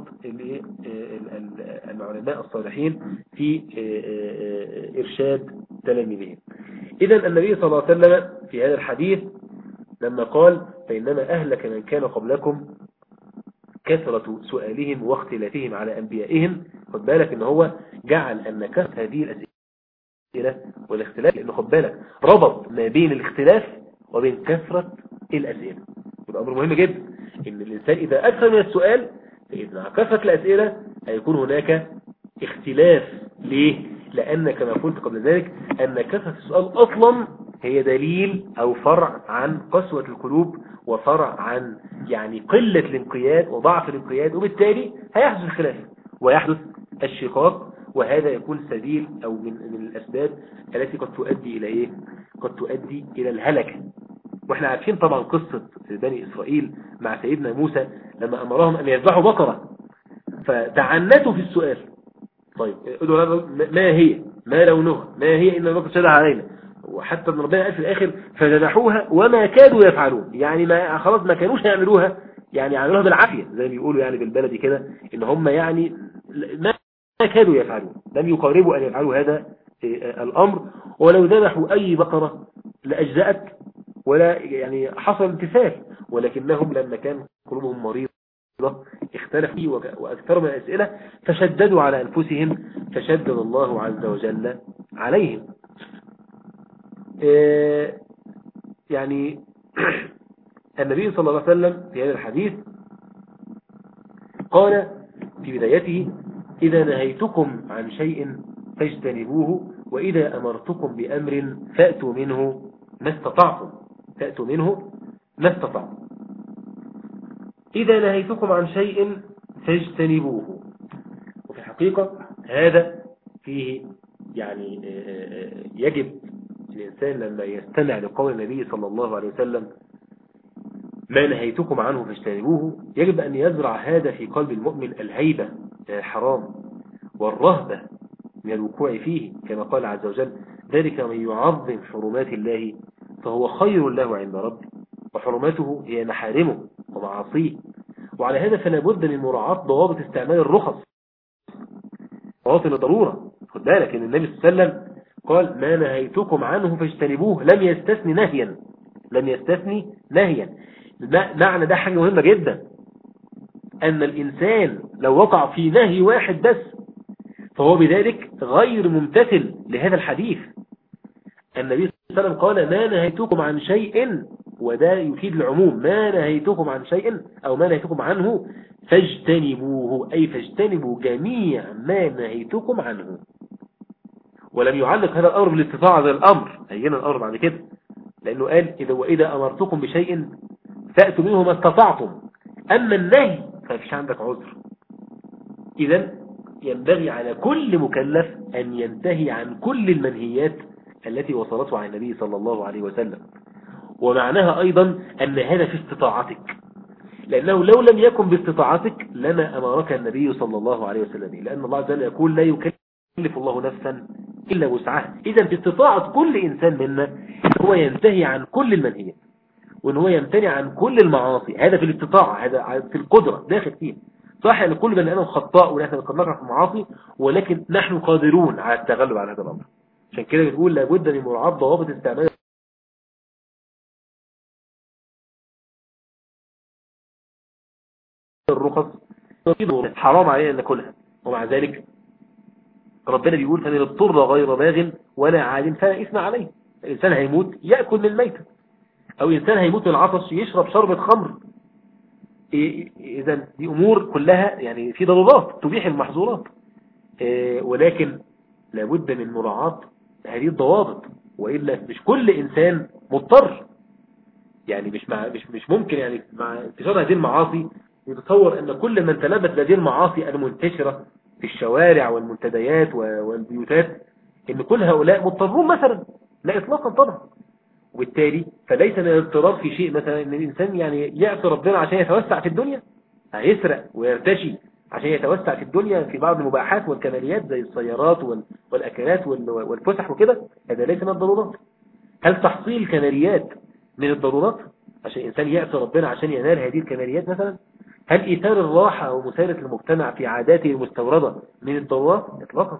العلماء الصالحين في إرشاد تلاميذهم. إذن النبي صلى الله عليه وسلم في هذا الحديث لما قال: فإنما أهلك من كان قبلكم كثرة سؤالهم واختلافهم على أنبيائهم، خد بالك إن هو جعل أن كثرة هذه الأسئلة والاختلاف، لأنه خد بالك ربط ما بين الاختلاف وبين كثرة الأسئلة. يبقى أمر مهم جدا إن الإنسان إذا أكثر من السؤال فإذا مع كثرة الأسئلة هيكون هناك اختلاف. ليه؟ لأن كما قلت قبل ذلك أن كثرة السؤال أصلا هي دليل أو فرع عن قسوة القلوب وفرع عن يعني قلة الانقياد وضعف الانقياد، وبالتالي هيحدث الخلاف ويحدث الشقاق، وهذا يكون سبيل أو من الأسباب التي قد تؤدي إلى إيه؟ قد تؤدي إلى الهلكة. واحنا عارفين طبعا قصة بني إسرائيل مع سيدنا موسى لما أمرهم أن يذبحوا بقرة فتعنتوا في السؤال. طيب ما هي؟ ما لونها ما هي إلا البقرة شدها علينا. وحتى ابن ربنا قال في الآخر فذبحوها وما كادوا يفعلون، يعني ما خلاص ما كانوش يعملوها، يعني عملوها بالعافية زي ما بيقولوا يعني بالبلدي كده، إن هم يعني ما كادوا يفعلون، لم يقاربوا أن يفعلوا هذا الأمر. ولو ذبحوا أي بقرة لأجزأت ولا يعني حصل امتثال، ولكنهم لما كان قلوبهم مريضة اختلف فيه وأكثر من الأسئلة فشددوا على أنفسهم فشدد الله عز وجل عليهم. يعني النبي صلى الله عليه وسلم في هذا الحديث قال في بدايته إذا نهيتكم عن شيء فاجتنبوه وإذا أمرتكم بأمر فأتوا منه ما استطعتم. فأتوا منه ما استطعتم. إذا نهيتكم عن شيء فاجتنبوه. وفي الحقيقة هذا فيه يعني يجب الإنسان لما يستمع لقول النبي صلى الله عليه وسلم ما نهيتكم عنه فاجتنبوه، يجب أن يزرع هذا في قلب المؤمن الهيبة الحرام والرهبة من الوقوع فيه، كما قال عز وجل ذلك من يعظم حرمات الله فهو خير له عند ربه وحرماته هي محارمه ومعاصيه. وعلى هذا فلا بد من مراعاة ضوابط استعمال الرخص مواطن الضرورة. خد بالك ان النبي صلى الله عليه وسلم قال ما نهيتكم عنه فاجتنبوه، لم يستثني نهيا، لم يستثني نهيا. معنى ده حاجة مهمة جدا، ان الانسان لو وقع في نهي واحد بس فهو بذلك غير ممتثل لهذا الحديث. النبي صلى الله عليه وسلم قال ما نهيتكم عن شيء، وده يفيد العموم، ما نهيتكم عن شيء أو ما نهيتكم عنه فاجتنبوه، أي فاجتنبوا جميع ما نهيتكم عنه. ولم يعلق هذا الأمر بالاستطاعة زي الأمر، هينا الأمر بعد كده، لأنه قال وإذا أمرتكم بشيء فأتوا منه ما استطعتم. أما النهي فمفيش عندك عذر. إذن ينبغي على كل مكلف أن ينتهي عن كل المنهيات التي وصلته عن النبي صلى الله عليه وسلم. ومعناها أيضا أن هذا في استطاعتك، لأنه لو لم يكن باستطاعتك لما أمرك النبي صلى الله عليه وسلم، لأن الله عز وجل يقول لا يكلف الله نفسا إلا وسعها. إذا باستطاعة كل إنسان منا هو ينتهي عن كل المنهيات وأن هو يمتنع عن كل المعاصي. هذا في الاستطاعة، هذا في القدرة داخل فيه. صح أن كل بني آدم خطاء ونحن قد نقع في المعاصي، ولكن نحن قادرون على التغلب على هذا الأمر. عشان كده بنقول لابد من مراعاة ضوابط استعمال الرخص. حرام علينا أن ناكلها، ومع ذلك ربنا بيقول فمن اضطر غير باغ ولا عاد فلا إثم عليه. الإنسان هيموت يأكل من الميتة، أو إنسان هيموت من العطش يشرب شربة خمر. إذا دي أمور كلها يعني في ضرورات تبيح المحظورات، ولكن لابد من مراعاة هذه الضوابط، وإلا مش كل إنسان مضطر. يعني مش ممكن يعني مع انتشار هذه المعاصي يتصور أن كل من تلبس بهذه المعاصي المنتشرة في الشوارع والمنتديات والبيوتات ان كل هؤلاء مضطرون مثلا، لا اطلاقا طبعا. وبالتالي فليس من الاضطرار في شيء مثلا ان الانسان يعني يعصي ربنا عشان يتوسع في الدنيا، هيسرق ويرتشي عشان يتوسع في الدنيا في بعض المباحات والكماليات زي السيارات والاكلات والفسح وكده. هذا ليس من الضرورات. هل تحصيل كماليات من الضرورات عشان الانسان يعصي ربنا عشان ينال هذه الكماليات مثلا؟ هل إيثار الراحة ومسايرة المجتمع في عاداته المستوردة من الضرورات؟ إطلاقا.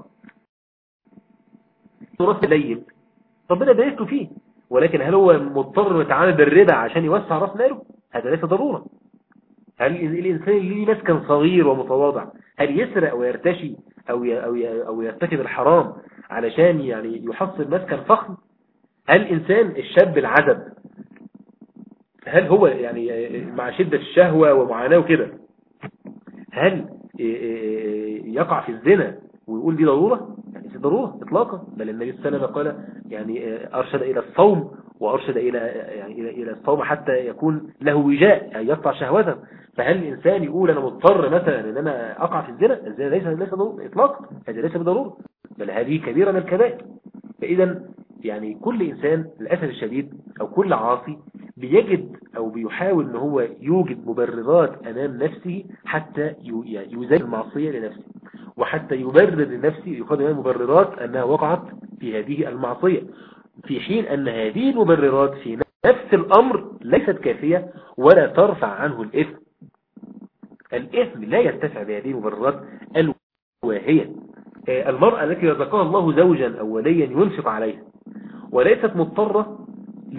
ضرورات الليل ربنا بيسته فيه، ولكن هل هو مضطر يتعامل بالربا عشان يوسع راس ماله؟ هذا ليس ضرورة. هل الإنسان اللي ليه مسكن صغير ومتواضع هل يسرق ويرتشي أو يرتكب الحرام علشان يعني يحصل مسكن فخم؟ هل إنسان الشاب العزب هل هو يعني مع شدة الشهوة ومعاناة وكده هل يقع في الزنا ويقول دي ضرورة؟ يعني دي ضرورة إطلاقا. بل النبي صلى الله عليه وسلم قال يعني أرشد إلى الصوم، وأرشد إلى الصوم حتى يكون له وجاء يعني يقطع شهوته. فهل الإنسان يقول أنا مضطر مثلا أن أنا أقع في الزنا؟ الزنا ليس ضرورة إطلاقا، هذا ليس بضرورة، بل هذه كبيرة من الكبائر. فإذا يعني كل إنسان للأسف الشديد أو كل عاصي بيجد أو بيحاول أن هو يوجد مبررات أمام نفسه حتى يزيل المعصية لنفسه. وحتى يبرر لنفسه يقدم المبررات أنها وقعت في هذه المعصية، في حين أن هذه المبررات في نفس الأمر ليست كافية ولا ترفع عنه الإثم. الإثم لا يرتفع بهذه المبررات الواهية. المرأة التي رزقها الله زوجا أوليا ينفق عليها وليست مضطرة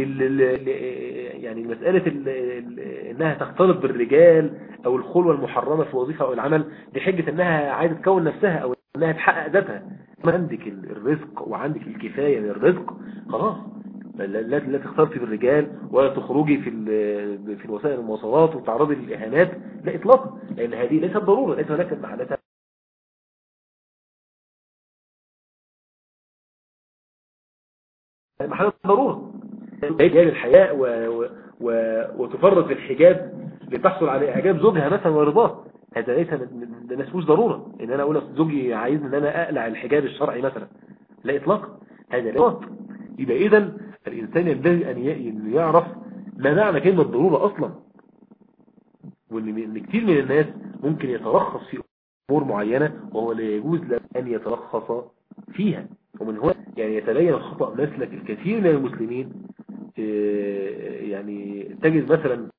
يعني مسألة انها تختلط بالرجال او الخلوة المحرمة في وظيفة او العمل بحجة انها عايزة تكون نفسها او انها تحقق ذاتها. عندك الرزق وعندك الكفاية من الرزق، خلاص لا تختلطي بالرجال ولا تخرجي في الوسائل المواصلات وتعرضي للإهانات، لا اطلاقا، لان هذه ليست ضرورة، ليس هناك محلتها محلات ضرورة. تجاه الحياء وتفرط في الحجاب لتحصل على إعجاب زوجها مثلا ورضاه، هذا ليس ما اسموش ضرورة ان انا اقول زوجي عايز ان انا اقلع الحجاب الشرعي مثلا، لا اطلاقا، هذا لا. يبقى اذا الانسان ينبغي ان يعرف ما معنى كلمة ضرورة اصلا، وان كتير من الناس ممكن يترخص في امور معينة وهو لا يجوز له ان يترخص فيها. ومن هنا يعني يتبين خطأ مسلك الكثير من المسلمين. يعني تجد مثلا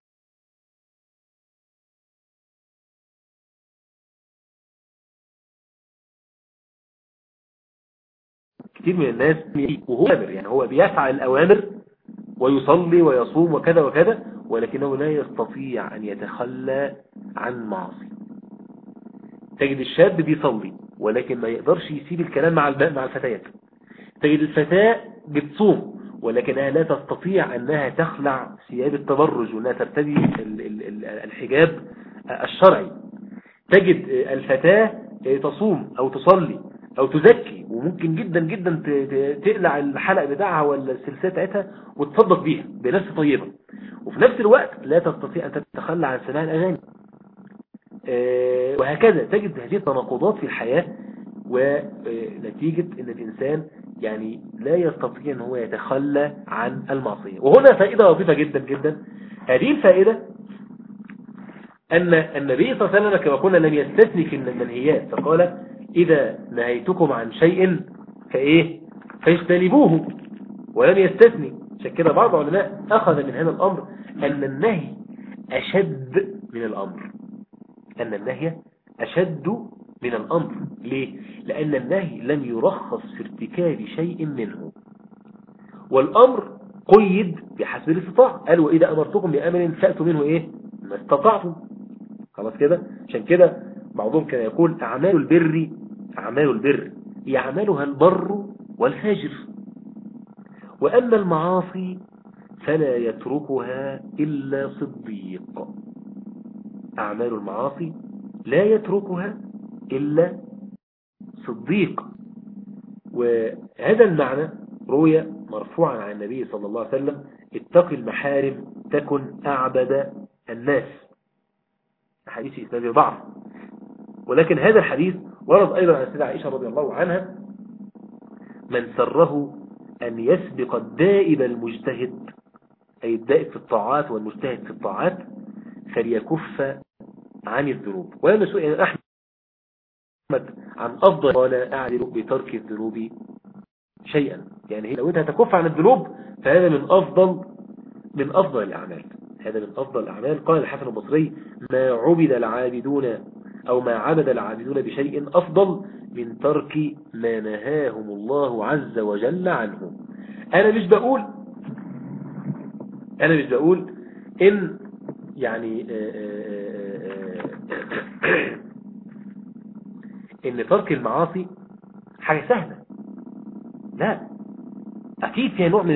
كثير من الناس وهو أمر، يعني هو بيفعل الأوامر ويصلي ويصوم وكذا وكذا، ولكنه لا يستطيع أن يتخلى عن معصية. تجد الشاب بيصلي ولكن ما يقدرش يسيب الكلام مع الفتيات. تجد الفتاة بتصوم ولكنها لا تستطيع أنها تخلع ثياب التبرج وأنها ترتدي الحجاب الشرعي. تجد الفتاة تصوم أو تصلي أو تزكي وممكن جدا جدا تقلع الحلق بتاعها ولا السلسلة بتاعتها وتصدق بيها بنفس طيبة، وفي نفس الوقت لا تستطيع أن تتخلى عن سماع الأغاني. وهكذا تجد هذه التناقضات في الحياة، ونتيجة أن الإنسان يعني لا يستطيع أن هو يتخلى عن المعصية. وهنا فائدة لطيفة جدا جدا. هذه الفائدة أن النبي صلى الله عليه وسلم كما قلنا لم يستثني في المنهيات، فقال إذا نهيتكم عن شيء فاجتنبوه، ولم يستثني. عشان كده بعض العلماء أخذ من هذا الأمر أن النهي أشد من الأمر، أن النهي أشد من الأمر. ليه؟ لأن النهي لم يرخص في ارتكاب شيء منه، والأمر قيد بحسب الاستطاعة. قال وإذا أمرتكم بأمر فأتوا منه ما استطعتم. خلاص كده. عشان كده بعضهم كان يقول أعمال البر يعملها البر والفاجر، وأما المعاصي فلا يتركها إلا صديق. أعمال المعاصي لا يتركها إلا صديق. وهذا المعنى روي مرفوعا عن النبي صلى الله عليه وسلم: اتق المحارم تكن أعبد الناس. حديث إسناد ضعف، ولكن هذا الحديث ورد أيضا عن السيدة عائشة رضي الله عنها: من سره أن يسبق الدائب المجتهد، أي الدائب في الطاعات والمجتهد في الطاعات، فليكف عن الذنوب. ولما سئل أحمد عن أفضل قال أعدل بترك الذنوب شيئا، يعني لو أنت هتكف عن الذنوب فهذا من أفضل الأعمال. هذا من أفضل الأعمال. قال الحسن البصري: ما عبد العابدون بشيء أفضل من ترك ما نهاهم الله عز وجل عنه. أنا مش بقول إن يعني إن ترك المعاصي حاجة سهلة، لا، أكيد فيها نوع من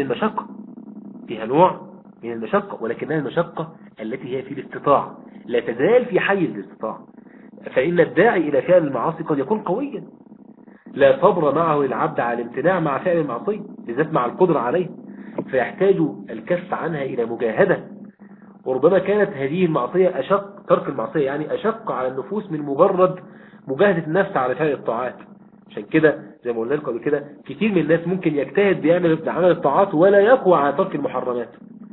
المشقة، ولكنها المشقة التي هي في الاستطاعة، لا تزال في حيز الاستطاعة. فإن الداعي إلى فعل المعاصي قد يكون قويا، لا صبر معه العبد على الامتناع مع فعل المعصية بالذات مع القدرة عليه، فيحتاج الكف عنها إلى مجاهدة. وربما كانت هذه المعصية ترك المعصية يعني أشق على النفوس من مجرد مجاهدة النفس على فعل الطاعات. عشان كده زي ما قلنا لكم قبل كده كتير من الناس ممكن يجتهد بعمل الطاعات ولا يقوى على ترك المحرمات.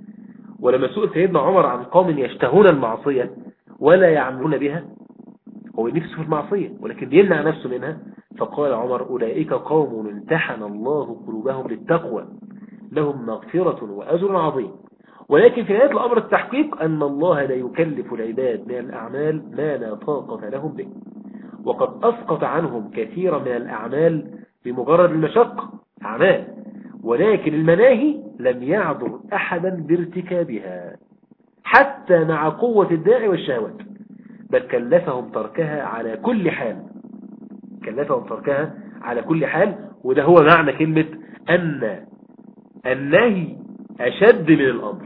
ولما سئل سيدنا عمر عن قوم يشتهون المعصية ولا يعملون بها، هو نفسه في المعصية ولكن بيمنع نفسه منها. فقال عمر أولئك قوم امتحن الله قلوبهم للتقوى لهم مغفرة وأجر عظيم. ولكن في نهاية الأمر التحقيق أن الله لا يكلف العباد من الأعمال ما لا طاقة لهم به، وقد أسقط عنهم كثيرا من الأعمال بمجرد المشقة أعمال، ولكن المناهي لم يعذر أحدا بارتكابها حتى مع قوة الداعي والشهوات، بل كلفهم تركها على كل حال. كلفهم تركها على كل حال. وده هو معنى كلمة أن النهي أشد من الأمر.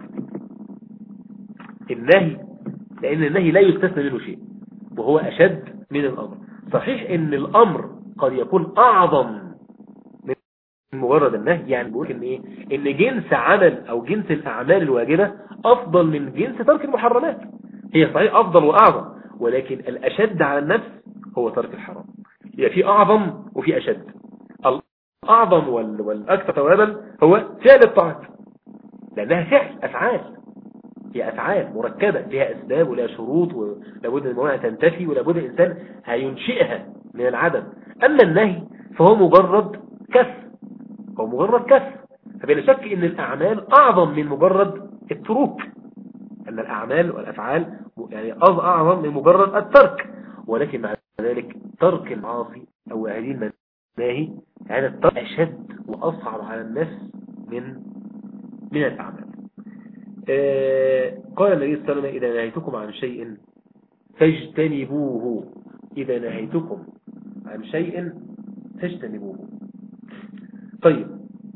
النهي لأن النهي لا يستثنى منه شيء وهو أشد من الأمر. صحيح أن الأمر قد يكون أعظم من مجرد النهي، يعني بقول إن إيه؟ إن جنس عمل أو جنس الأعمال الواجبة أفضل من جنس ترك المحرمات. هي صحيح أفضل وأعظم، ولكن الأشد على النفس هو ترك الحرام. يعني في أعظم وفي أشد. الأعظم والأكثر ثوابا هو فعل الطاعات، لأنها فعل أفعال، هي أفعال مركبة فيها أسباب ولا شروط ولابد أنها تنتفي ولابد الإنسان هينشئها من العدم. أما النهي فهو مجرد كف، هو مجرد كف. فبلا شك أن الأعمال أعظم من مجرد التروك، أن الأعمال والأفعال يعني أعظم من مجرد الترك. ولكن مع ذلك ترك المعاصي أو هذه المناهي هذا الترك أشد وأصعب على النفس من الأعمال. قال النبي صلى الله عليه وسلم إذا نهيتكم عن شيء فاجتنبوه. إذا نهيتكم عن شيء فاجتنبوه. طيب،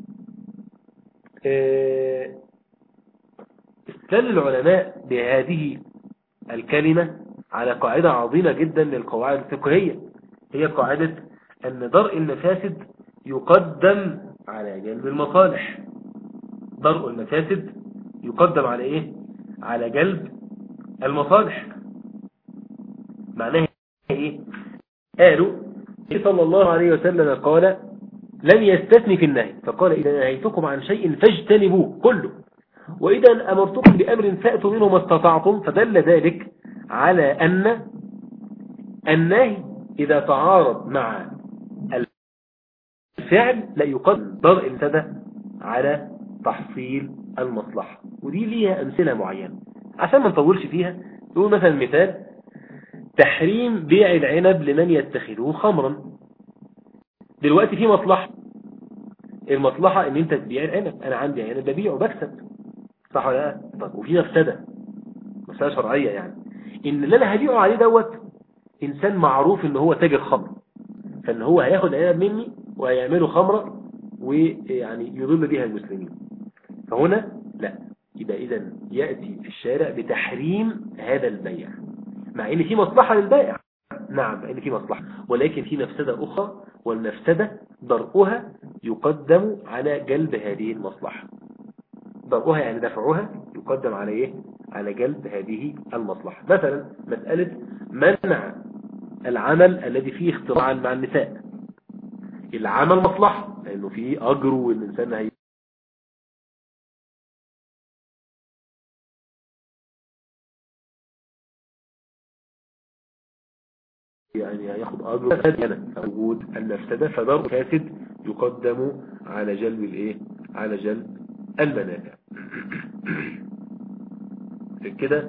استدل العلماء بهذه الكلمة على قاعدة عظيمة جدا من القواعد الفقهية، هي قاعدة أن درء المفاسد يقدم على جلب المصالح. درء المفاسد يقدم على إيه؟ على جلب المصالح. معناها إيه؟ قالوا صلى الله عليه وسلم قال لم يستثني في النهي، فقال إذا نهيتكم عن شيء فاجتنبوه كله، وإذا أمرتكم بأمر فأتوا منه ما استطعتم. فدل ذلك على أن النهي إذا تعارض مع الفعل لا يقدم درء المفسدة على تحصيل المصلحة. ودي ليها أمثلة معينة عشان ما نطولش فيها. نقول مثلا مثال تحريم بيع العنب لمن يتخذه خمرا. دلوقتي في مصلحة، المصلحة ان انت تبيع العنب، انا عندي عنب ببيعه وبكسب، صح ولا لا؟ طب وفي مفسدة شرعية، يعني ان اللي انا هبيعه عليه دوت انسان معروف ان هو تاجر خمر، فان هو هياخد عنب مني وهيعمله خمرة ويعني يضل بها المسلمين. فهنا لا، يبقى اذا يأتي في الشارع بتحريم هذا البيع مع ان في مصلحة للبائع. نعم ان في مصلحة، ولكن في مفسدة اخرى، والمفسدة درءها يقدم على جلب هذه المصلحة. درءها يعني دفعها يقدم على ايه؟ على جلب هذه المصلحة. مثلا مسألة منع العمل الذي فيه اختراعا مع النساء. العمل مصلحة لانه فيه اجر والانسان هي يعني هياخد اجر. وجود المفسدة فدرء فاسد يقدم على جلب الايه؟ على جلب المنافع. كده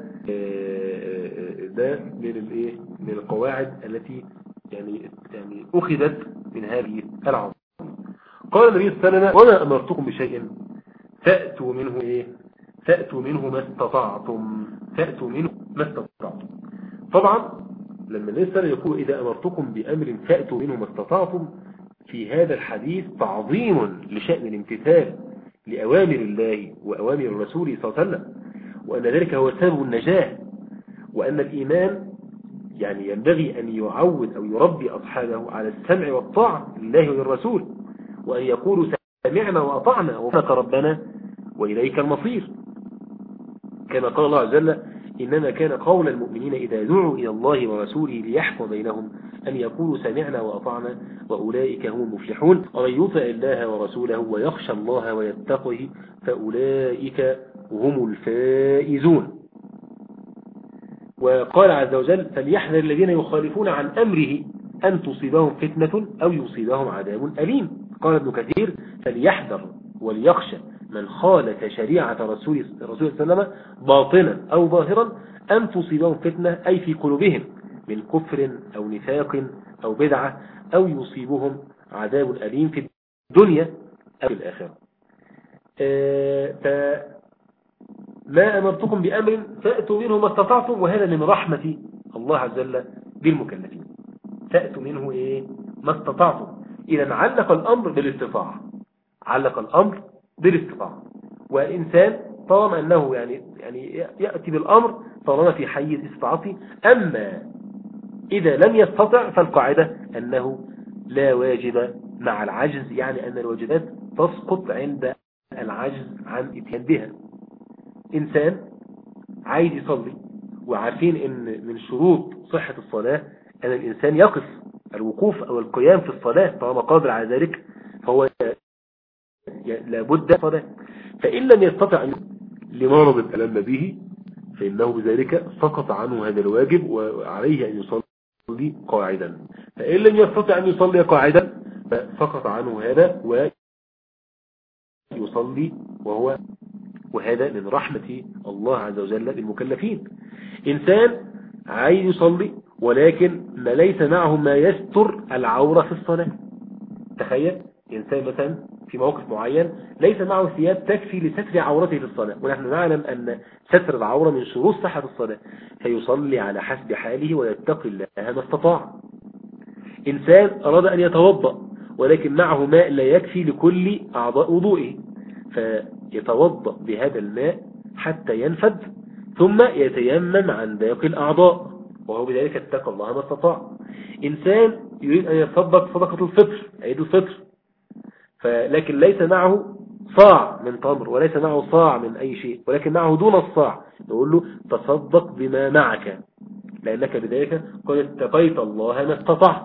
ده من الايه؟ من القواعد التي يعني اخذت من هذه العظيمة. قال النبي صلى الله عليه وسلم وما امرتكم بشيء فأتوا منه ايه؟ فأتوا منه ما استطعتم. فأتوا منه ما استطعتم. طبعا لما النبي صلى الله عليه وسلم يقول إذا أمرتكم بأمر فأتوا منه ما استطعتم، في هذا الحديث تعظيم لشأن الامتثال لأوامر الله وأوامر الرسول صلى الله عليه وسلم، وأن ذلك هو سبب النجاة، وأن الإيمان يعني ينبغي أن يعود أو يربي أصحابه على السمع والطاعة لله وللرسول، وأن يقولوا سمعنا وأطعنا وفق ربنا وإليك المصير، كما قال الله عز وجل إنما كان قول المؤمنين إذا دعوا إلى الله ورسوله ليحكم بينهم أن يقولوا سمعنا وأطعنا وأولئك هم المفلحون ومن يطع الله ورسوله ويخشى الله ويتقه فأولئك هم الفائزون. وقال عز وجل فليحذر الذين يخالفون عن أمره أن تصيبهم فتنة أو يصيبهم عذاب أليم. قال ابن كثير فليحذر وليخشى من خالف شريعة رسول الله صلى الله عليه وسلم باطنا أو ظاهرا أن تصيبهم فتنة أي في قلوبهم من كفر أو نفاق أو بدعة أو يصيبهم عذاب أليم في الدنيا أو في الآخرة. ما أمرتكم بأمر فأتوا منه ما استطعتم، وهذا من رحمة الله عز وجل بالمكلفين. فأتوا منه ما استطعتم. إذا علق الأمر بالاستطاعة، علق الأمر بالاستطاعة. والإنسان طالما أنه يعني يأتي بالأمر طالما في حيز استطاعته. أما إذا لم يستطع فالقاعدة أنه لا واجب مع العجز، يعني أن الواجبات تسقط عند العجز عن اتيان بها. إنسان عايز يصلي وعارفين أن من شروط صحة الصلاة أن الإنسان يقف، الوقوف أو القيام في الصلاة، طالما قادر على ذلك فهو لابد صلاة. فإن لم يستطع لمرض ألم به فإنه بذلك سقط عنه هذا الواجب وعليه أن يصلي قاعدا. فإن لم يستطع أن يصلي قاعدا فسقط عنه هذا ويصلي وهذا من رحمة الله عز وجل بالمكلفين. إنسان عايز يصلي ولكن ما ليس معه ما يستر العورة في الصلاة. تخيل إنسان مثلا في موقف معين ليس معه ثياب تكفي لستر عورته في الصلاة، ونحن نعلم أن ستر العورة من شروط صحة الصلاة، فيصلي على حسب حاله ويتقي الله ما استطاع. إنسان أراد أن يتوضأ ولكن معه ماء لا يكفي لكل أعضاء وضوئه، فيتوضأ بهذا الماء حتى ينفد ثم يتيمم عن باقي الأعضاء، وهو بذلك اتقى الله ما استطاع. إنسان يريد أن يتصدق صدقة الفطر، عيد الفطر، لكن ليس معه صاع من تمر وليس معه صاع من أي شيء، ولكن معه دون الصاع، نقول له تصدق بما معك لأنك بذلك قد اتقيت الله ما استطعت.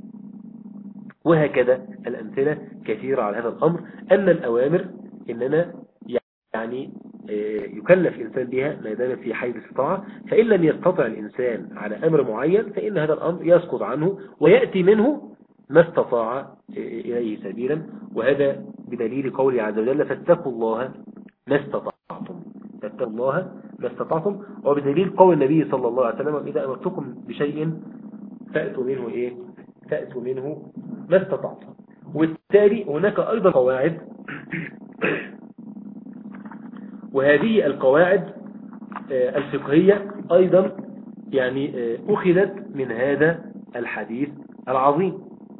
وهكذا الأمثلة كثيرة على هذا الأمر، أن الأوامر إننا يعني يكلف الإنسان بها ما دام في حيز الاستطاعة. فإن لم يستطع الإنسان على أمر معين فإن هذا الأمر يسقط عنه ويأتي منه ما استطاع إليه سبيلا، وهذا بدليل قوله عز وجل فاتقوا الله ما استطعتم، فاتقوا الله ما استطعتم، وبدليل قول النبي صلى الله عليه وسلم إذا أمرتكم بشيء فأتوا منه فأتوا منه ما استطعتم. وبالتالي هناك أيضا قواعد وهذه القواعد الفقهية أيضا يعني أخذت من هذا الحديث العظيم.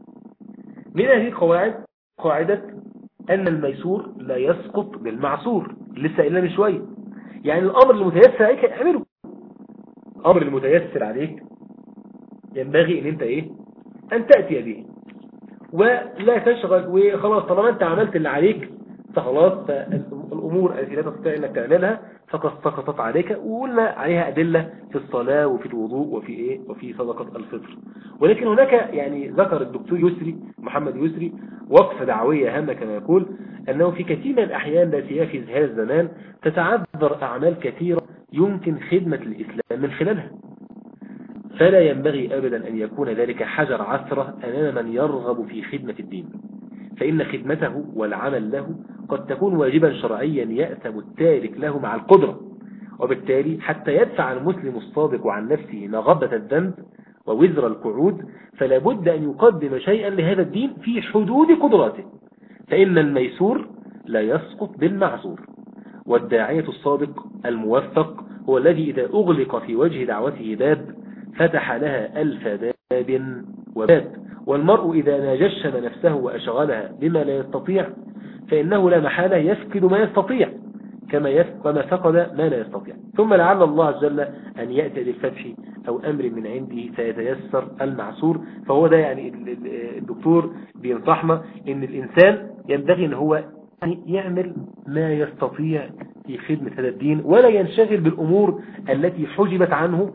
من هذه القواعد قاعدة أن الميسور لا يسقط بالمعسور، لسه قلنا من شوية. يعني الأمر المتيسر عليك اعمله، الأمر المتيسر عليك ينبغي أن أنت أن تأتي به ولا تشغل وخلاص. طالما أنت عملت اللي عليك فخلاص، الأمور التي لا تستطيع أنك تعملها فقد سقطت عليك، وقلنا عليها أدلة في الصلاة وفي الوضوء وفي صدقة الفطر. ولكن هناك يعني ذكر الدكتور يسري محمد يسري وقفة دعوية هامة كما يقول أنه في كثير من الأحيان لا سيما في هذا الزمان تتعذر أعمال كثيرة يمكن خدمة الإسلام من خلالها، فلا ينبغي أبدا أن يكون ذلك حجر عثرة أمام من يرغب في خدمة الدين، فإن خدمته والعمل له قد تكون واجبا شرعيا يأثم التارك له مع القدرة. وبالتالي حتى يدفع المسلم الصادق عن نفسه مغبة الذنب ووزر القعود فلا بد أن يقدم شيئا لهذا الدين في حدود قدراته، فإن الميسور لا يسقط بالمعسور. والداعية الصادق الموفق هو الذي إذا أغلق في وجه دعوته باب فتح لها ألف باب وباب. والمرء إذا ناجشم نفسه وأشغلها بما لا يستطيع فإنه لا محالة يفقد ما يستطيع كما فقد ما لا يستطيع، ثم لعل الله عز وجل أن يأتي بالفتح أو أمر من عنده فيتيسر المعسور. فهو ده يعني الدكتور بينصحنا إن الإنسان ينبغي أن هو يعمل ما يستطيع في خدمة هذا الدين، ولا ينشغل بالأمور التي حجبت عنه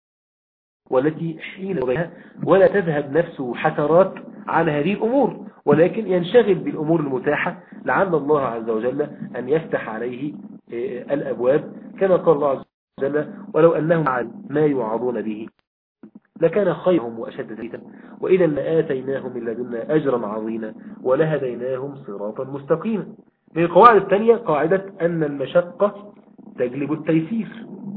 والتي حيل بها، ولا تذهب نفسه حسرات عن هذه الأمور، ولكن ينشغل بالأمور المتاحة لعل الله عز وجل أن يفتح عليه الأبواب، كما قال الله عز وجل ولو أنهم فعلوا ما يوعظون به لكان خيرهم وأشد تثبيتا وإذا لآتيناهم من لدنا أجرا عظيما ولهديناهم صراطا مستقيما. من القواعد الثانية قاعدة أن المشقة تجلب التيسير.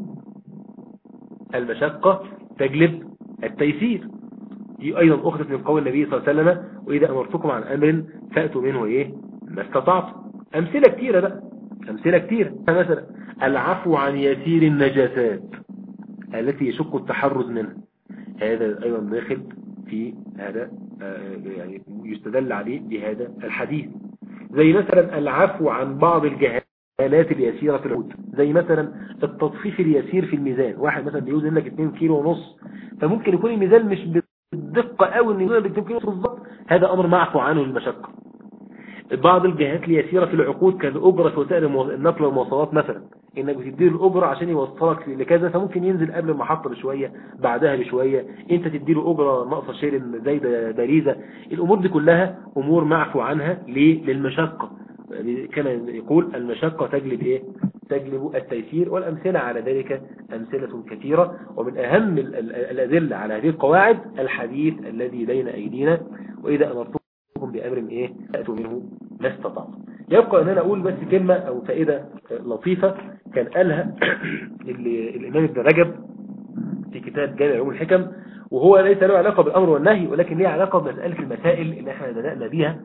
المشقة تجلب التيسير دي أيضا أخذت من قول النبي صلى الله عليه وسلم وإذا أمرتكم عن أمر فأتوا منه ما استطعتم. أمثلة كتيرة بقى، أمثلة كتيرة. مثلا العفو عن يسير النجاسات التي يشق التحرز منها، هذا أيضا داخل في هذا، يعني يستدل عليه بهذا الحديث. زي مثلا العفو عن بعض الجهالات اليسيرة في العود، زي مثلا التطفيف اليسير في الميزان. واحد مثلا بيوزن لك 2 كيلو ونص، فممكن يكون الميزان مش بالدقة قوي ان يوزن لك 2 كيلو ونص بالظبط، هذا أمر معفو عنه المشقة. بعض الجهات اليسيرة في العقود كالأجرة في وسائل النقل والمواصلات مثلا، انك بتديله الأجرة عشان يوصلك لكذا، فممكن ينزل قبل المحطة بشوية بعدها بشوية، انت تديله أجرة ناقصة شيء زي باريزة. الأمور دي كلها أمور معفو عنها للمشقة. كما يقول المشقة تجلب تجلب التيسير، والأمثلة على ذلك أمثلة كثيرة. ومن أهم الأدلة على هذه القواعد الحديث الذي بين أيدينا وإذا أمرتم بأمر تأتوا منه ما استطعتم. يبقى أن أنا أقول بس كلمة أو فائدة لطيفة كان قالها الإمام ابن رجب في كتاب جامع علوم الحكم، وهو ليس له علاقة بالأمر والنهي ولكن له علاقة بمسألة المسائل اللي احنا بدأنا بيها.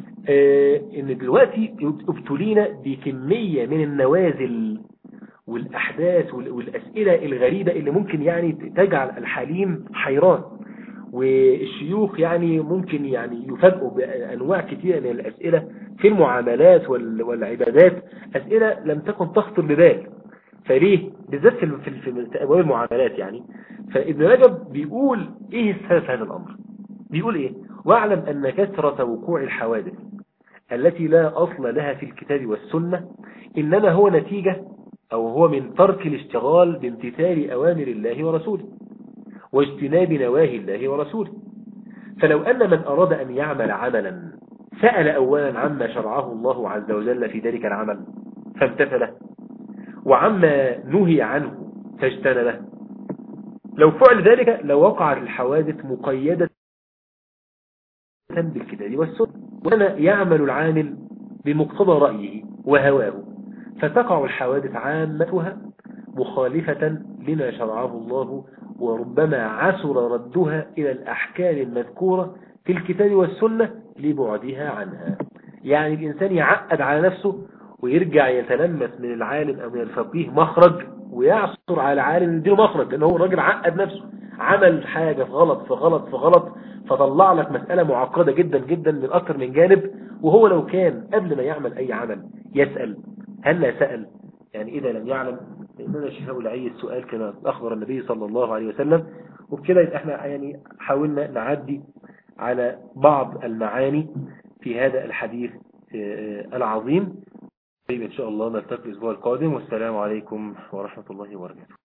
إن دلوقتي ابتلينا بكمية من النوازل والأحداث والأسئلة الغريبة اللي ممكن يعني تجعل الحليم حيران، والشيوخ يعني ممكن يعني يفاجئوا بأنواع كثيرة من الأسئلة في المعاملات والعبادات، أسئلة لم تكن تخطر ببال. فليه بالذات في أبواب المعاملات يعني. فابن رجب بيقول إيه السبب هذا الأمر؟ بيقول إيه؟ واعلم أن كثرة وقوع الحوادث التي لا أصل لها في الكتاب والسنة إنما هو نتيجة أو هو من ترك الاشتغال بامتثال أوامر الله ورسوله واجتناب نواهي الله ورسوله. فلو أن من أراد أن يعمل عملا سأل أولا عما شرعه الله عز وجل في ذلك العمل فامتثله، وعما نهي عنه فاجتنبه، لو فعل ذلك لوقعت الحوادث مقيدة بالكتاب والسنة، وأنا يعمل العامل بمقتضى رأيه وهواه، فتقع الحوادث عامتها مخالفة لما شرعه الله، وربما عسر ردها إلى الأحكام المذكورة في الكتاب والسنة لبعدها عنها. يعني الإنسان يعقد على نفسه ويرجع يتلمس من العالم أو من الفقيه مخرج ويعصر على العالم يديله مخرج، لأنه هو الراجل عقد نفسه، عمل حاجة في غلط فطلع لك مسألة معقدة جدا جدا من أكثر من جانب. وهو لو كان قبل ما يعمل أي عمل يسأل هل لا سأل، يعني إذا لم يعلم فإننا شفاء العي السؤال كما أخبر النبي صلى الله عليه وسلم. وبكده احنا يعني حاولنا نعدي على بعض المعاني في هذا الحديث العظيم. إن شاء الله نلتقي الأسبوع القادم، والسلام عليكم ورحمة الله وبركاته.